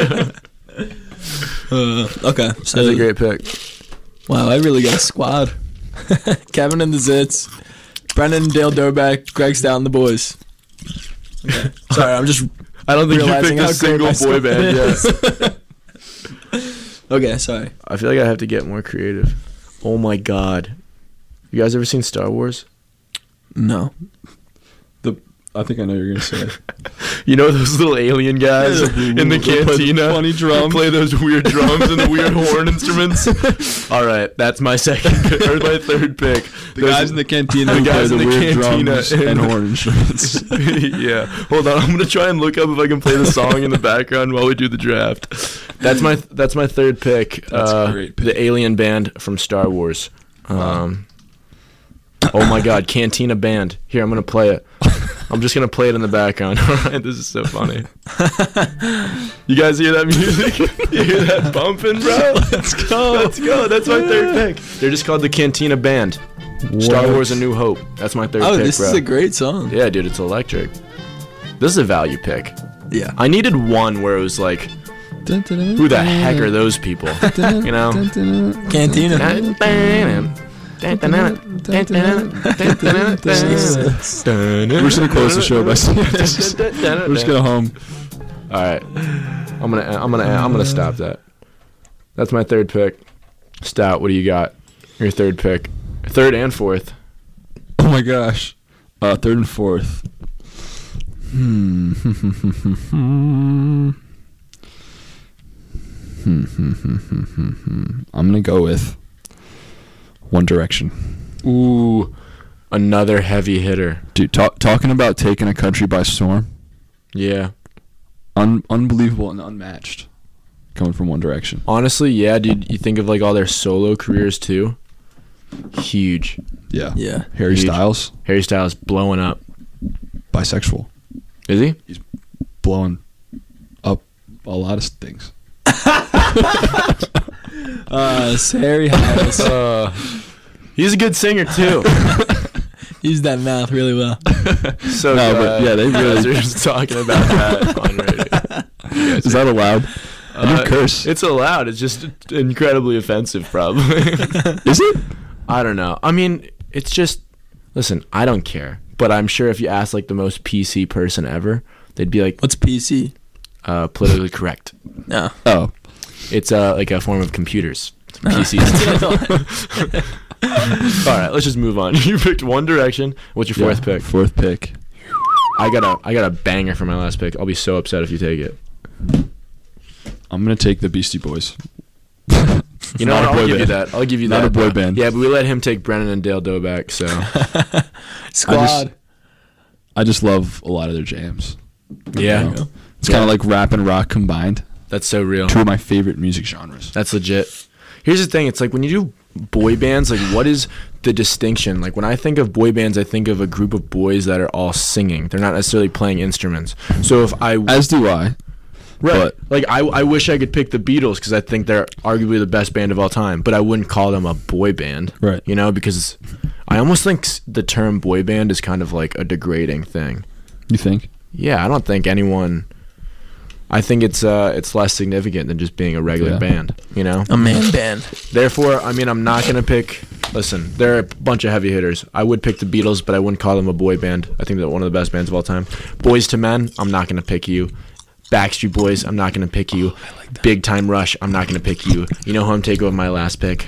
Uh, okay. So That's a great pick. wow, I really got a squad. Kevin and the Zits, Brennan and Dale Doback, Greg Stout and the Boys. Okay. Sorry, I'm just I don't think you realizing picked a how single great my boy squad band. Yeah. is. Okay, sorry. I feel like I have to get more creative. Oh my god. You guys ever seen Star Wars? No. The I think I know what you're gonna say. You know those little alien guys in the They play the cantina? funny Who drums. play those weird drums and the weird horn instruments. All right, that's my second pick, or my third pick. The guys in the cantina the who play guys the in the weird cantina drums and- and horn instruments. Yeah, hold on. I'm gonna try and look up if I can play the song in the background while we do the draft. That's my that's my third pick. That's a uh, great pick. The alien band from Star Wars. Um, oh my God, Cantina Band. Here, I'm gonna play it. I'm just gonna play it in the background. All right, this is so funny. You guys hear that music? You hear that bumping, bro? Let's go. Let's go. That's my third pick. They're just called the Cantina Band. Star Wars: A New Hope. That's my third Oh, pick, this bro. is a great song. Yeah, dude, it's electric. This is a value pick. Yeah. I needed one where it was like, who the heck are those people? You know? Cantina. Jesus. We're We're just gonna close the show by saying this. We're just gonna home. All right, I'm gonna I'm gonna I'm gonna stop that. That's my third pick. Stout, what do you got? Your third pick, third and fourth. Oh my gosh. Uh, third and fourth. Hmm. I'm gonna go with One Direction. Ooh, another heavy hitter. Dude, talk, talking about taking a country by storm, Yeah. un- unbelievable and unmatched. Coming from One Direction. Honestly, yeah, dude. You think of like all their solo careers too. Huge. Yeah. Yeah. Harry Huge. Styles, Harry Styles blowing up. bisexual, Is he? blowing up a lot of things. Uh, it's Harry Harris. Uh, he's a good singer too. Use that math really well. So No, but uh, yeah, they you guys really- are just talking about that on radio. Is that allowed? I Uh, do curse. It's allowed. It's just incredibly offensive, probably. Is it? I don't know. I mean, it's just. Listen, I don't care, but I'm sure if you ask like the most P C person ever, they'd be like, What's P C? uh, politically correct. No. Oh. It's uh, like a form of computers. P Cs. All right, let's just move on. You picked One Direction. What's your fourth Yeah, pick? Fourth pick. I got a I got a banger for my last pick. I'll be so upset if you take it. I'm gonna take the Beastie Boys. You know Not what? a I'll boy give you band. that. I'll give you Not that. a boy but- band. Yeah, but we let him take Brennan and Dale Doback, so Squad. I just love a lot of their jams. yeah. You know? It's kind of like rap and rock combined. That's so real. Two of my favorite music genres. That's legit. Here's the thing. It's like when you do boy bands, like what is the distinction? Like when I think of boy bands, I think of a group of boys that are all singing. They're not necessarily playing instruments. So if I... As do I. Right. But, like I, I wish I could pick the Beatles because I think they're arguably the best band of all time, but I wouldn't call them a boy band. Right. You know, because I almost think s- the term boy band is kind of like a degrading thing. you think? Yeah, I don't think anyone... I think it's uh it's less significant than just being a regular Yeah. band, you know? A man band. Therefore, I mean, I'm not going to pick... Listen, they're a bunch of heavy hitters. I would pick the Beatles, but I wouldn't call them a boy band. I think they're one of the best bands of all time. Boys to Men, I'm not going to pick you. Backstreet Boys, I'm not going to pick you. Big Time Rush, I'm not going to pick you. You know who I'm taking with my last pick?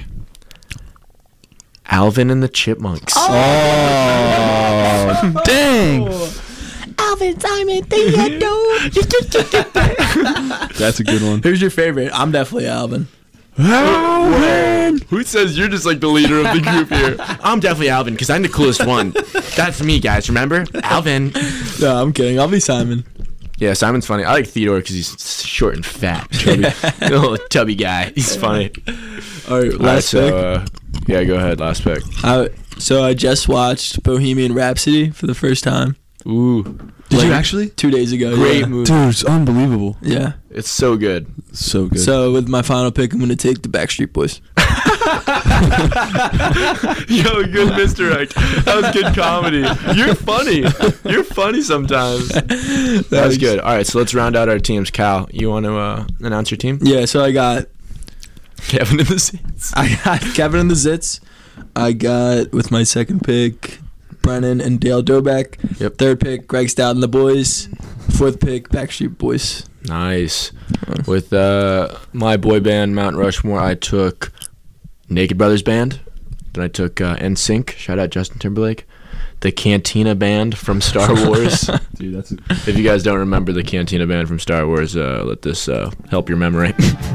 Alvin and the Chipmunks. Oh, dang! Alvin, Simon, Theodore. That's a good one. Who's your favorite? I'm definitely Alvin. Alvin! Who says you're just like the leader of the group here? I'm definitely Alvin because I'm the coolest one. That's me, guys. Remember? Alvin. No, I'm kidding. I'll be Simon. Yeah, Simon's funny. I like Theodore because he's short and fat. Chubby. Little tubby guy. He's funny. All right, All right, last pick. so, uh, yeah, go ahead. Last pick. I, so I just watched Bohemian Rhapsody for the first time Ooh. Did Like- you actually? two days ago. Great yeah. movie. Dude, it's unbelievable. Yeah. It's so good. So good. So with my final pick, I'm gonna take the Backstreet Boys. Yo, good misdirect. That was good comedy. You're funny. You're funny sometimes. That was good. All right, so let's round out our teams. Cal, you want to uh, announce your team? Yeah. So I got Kevin in the seats. I got Kevin and the Zits. I got with my second pick Brennan and Dale Dobeck. Yep. Third pick Greg Stout and the Boys. Fourth pick Backstreet Boys. Nice. With uh, my boy band, Mount Rushmore, I took Naked Brothers Band. Then I took uh, N Sync. Shout out Justin Timberlake. The Cantina Band from Star Wars. Dude, that's a- If you guys don't remember the Cantina Band from Star Wars, uh, let this uh, help your memory.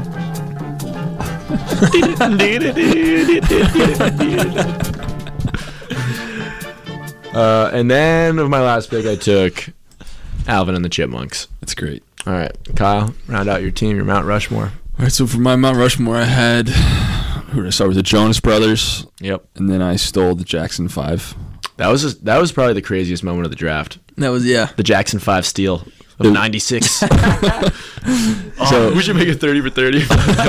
uh, and then with my last pick, I took Alvin and the Chipmunks. That's great. All right, Kyle, round out your team, your Mount Rushmore. All right, so for my Mount Rushmore, I had who did I start with? The Jonas Brothers, Yep, and then I stole the Jackson Five. that was just, that was probably the craziest moment of the draft. That was yeah. The Jackson Five steal of It- ninety-six. So- So we should make it thirty for thirty.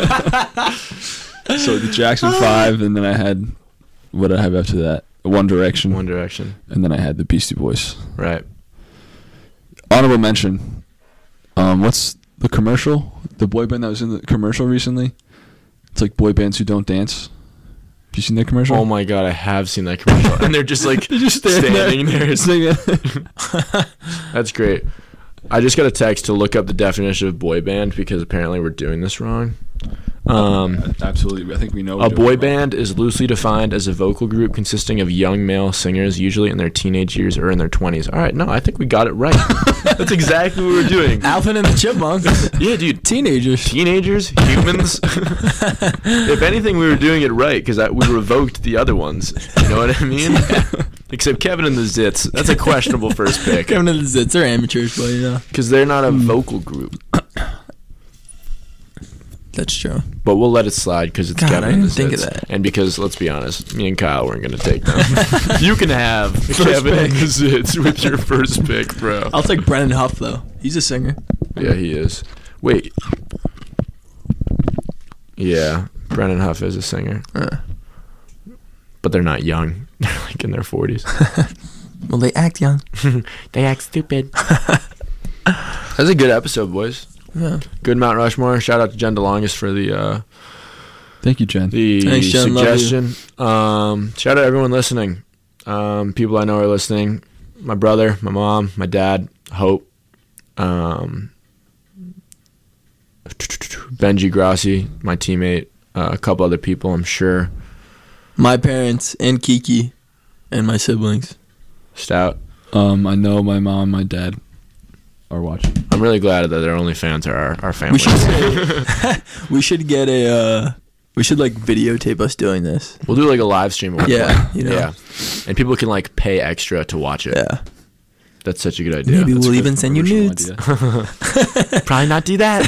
So the Jackson Five, and then I had what did I have after that? One Direction, One Direction, and then I had the Beastie Boys. right? Honorable mention. Um, what's the commercial? The boy band that was in the commercial recently. It's like boy bands who don't dance. Have you seen that commercial? Oh my god, I have seen that commercial, and they're just like They're just standing there. Singing. That's great. I just got a text to look up the definition of boy band because apparently we're doing this wrong. Um, Absolutely, I think we know. a boy band is loosely defined as a vocal group consisting of young male singers, usually in their teenage years or in their twenties. All right, no, I think we got it right. That's exactly what we're doing. Alvin and the Chipmunks. Yeah, dude. Teenagers. Teenagers, humans. If anything, we were doing it right because we revoked the other ones. You know what I mean? Except Kevin and the Zits. That's a questionable first pick Kevin and the Zits are amateurs, but you know. because they're not a vocal group. That's true. But we'll let it slide because it's God, Kevin I and the didn't think of Zits. that. And because, let's be honest, me and Kyle weren't going to take them. You can have Kevin pick. and the Zits with your first pick, bro. I'll take Brennan Huff though. He's a singer. Yeah, he is. Wait. Yeah, Brennan Huff is a singer. Uh, But they're not young. They're like in their forties. well, they act young. They act stupid. That's a good episode, boys. Yeah. Good Mount Rushmore. Shout out to Jen DeLongis for the uh, Thank you, Jen. the Thanks, Jen. Love you. suggestion. Um, shout out everyone listening. Um, people I know are listening. My brother, my mom, my dad, Hope, um, Benji Grassi, my teammate, uh, a couple other people, I'm sure. My parents and Kiki, and my siblings. Stout. Um, I know my mom, my dad are watching. I'm really glad that their only fans are our, our family. We should we should get a uh, we should like videotape us doing this. We'll do like a live stream. Of Yeah, you know. Yeah. And people can like pay extra to watch it. Yeah. That's such a good idea. Maybe That's we'll a even good send you original nudes. idea. Probably not do that.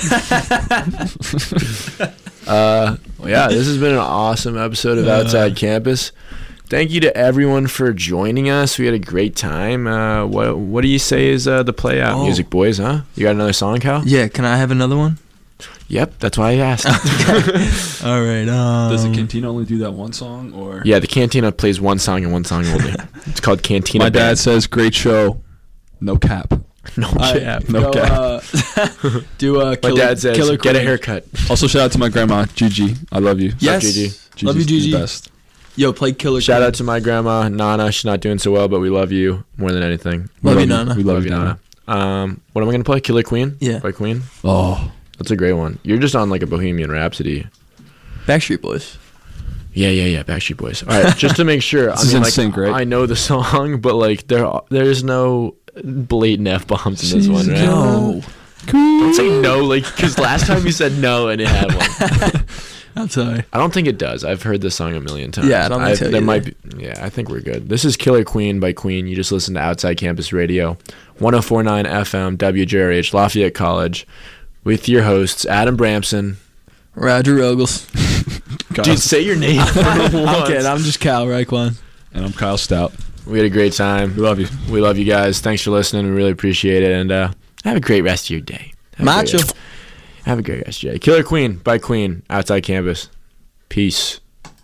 uh, well, yeah, this has been an awesome episode of Outside Campus. Thank you to everyone for joining us. We had a great time. Uh, what What do you say is uh, the play out Oh. music, boys? Huh? You got another song, Cal? Yeah, can I have another one? Yep, that's why I asked. All right. Um, Does the Cantina only do that one song, or? Yeah, the Cantina plays one song and one song only. It's called Cantina. My dad Band. says, "Great show, no cap." No I- cap. No go, cap. Uh, do uh, My killer, dad says, killer get a Queen. haircut. Also, shout out to my grandma, Gigi. I love you. Yes. Gigi? Love you, Gigi's the Gigi. best. Yo, play Killer Shout Queen. out to my grandma, Nana. She's not doing so well, but we love you more than anything. We Love you, Nana. We love, you, Nana. Um, what am I going to play? Killer Queen? Yeah. By Queen? Oh, That's a great one. You're just on like a Bohemian Rhapsody. Backstreet Boys. Yeah, yeah, yeah. Backstreet Boys. All right, just to make sure. I This is mean, in like, sync, right? I know the song, but like there, there's no blatant f bombs in this one, right? No. Don't say no, like because last time you said no and it had one. I'm sorry. I don't think it does. I've heard this song a million times. Yeah, I don't think I've- so There either. might be. Yeah, I think we're good. This is Killer Queen by Queen. You just listen to Outside Campus Radio, one oh four point nine F M, W J R H, Lafayette College, with your hosts Adam Bramson. Roger Rogels. Dude, say your name. I'm kidding. I'm just Cal Reichwan. and I'm Kyle Stout. We had a great time. We love you. We love you guys. Thanks for listening. We really appreciate it. And uh, have a great rest of your day. Have a Macho. great- Have a great rest of your day. Killer Queen by Queen, Outside Campus. Peace.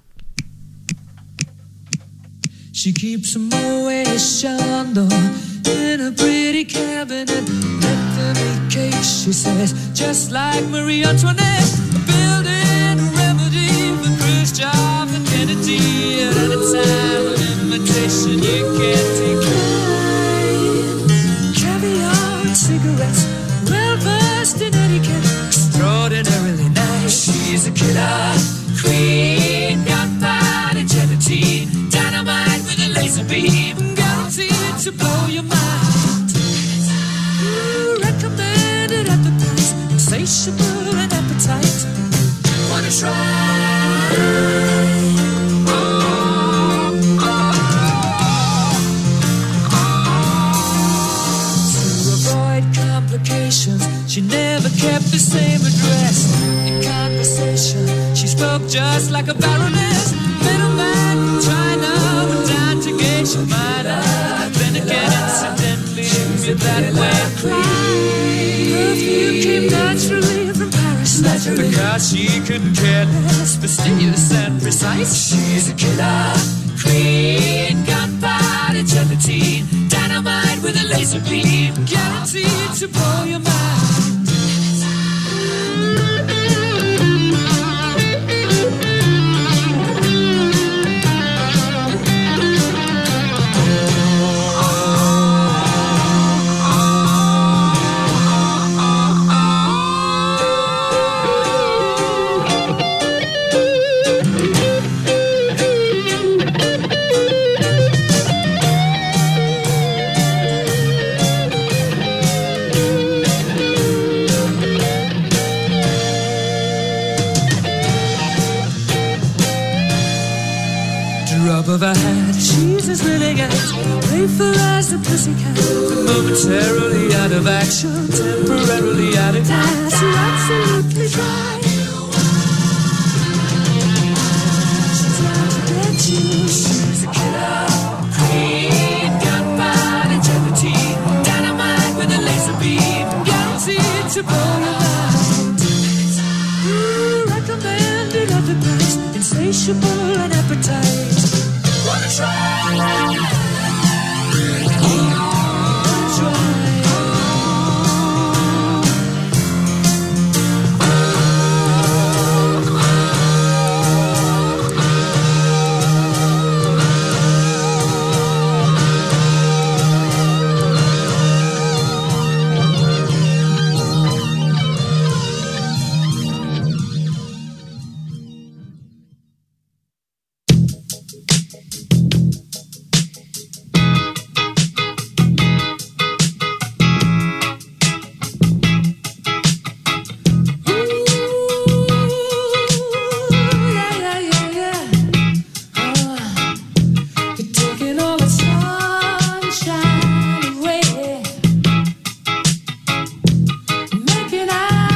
She keeps a Moet Chandon in a pretty cabinet. Bethany cake, she says, just like Marie Antoinette. Building a remedy for Khrushchev and Kennedy. At any time, an invitation you can't decline. Caviar and cigarettes, well versed in etiquette, extraordinarily nice. She's a killer queen, gunpowder gelatine, dynamite with a laser beam, guaranteed to blow your mind. Ooh, recommended at the price, insatiable and appetite. Wanna try? Oh, oh, oh. To avoid complications, she never kept the same address. In conversation, she spoke just like a baroness. Middleman from China went down to Geisha Minor. Then again, incidentally, you're that way. Perfume came naturally from Paris. Because she couldn't care less, fastidious and precise. She's a killer queen, gunpowder gelatine, dynamite with a laser beam, guaranteed to blow your mind. Drop of a hat, she's as willing as playful as a pussycat. Momentarily out of action, temporarily out of gas. You're absolutely right. She's out to get you. She's a killer queen, gunpowder gelatine, dynamite with a laser beam, guaranteed to blow your mind. Ooh, recommended at the price, insatiable and appetite. Wanna try?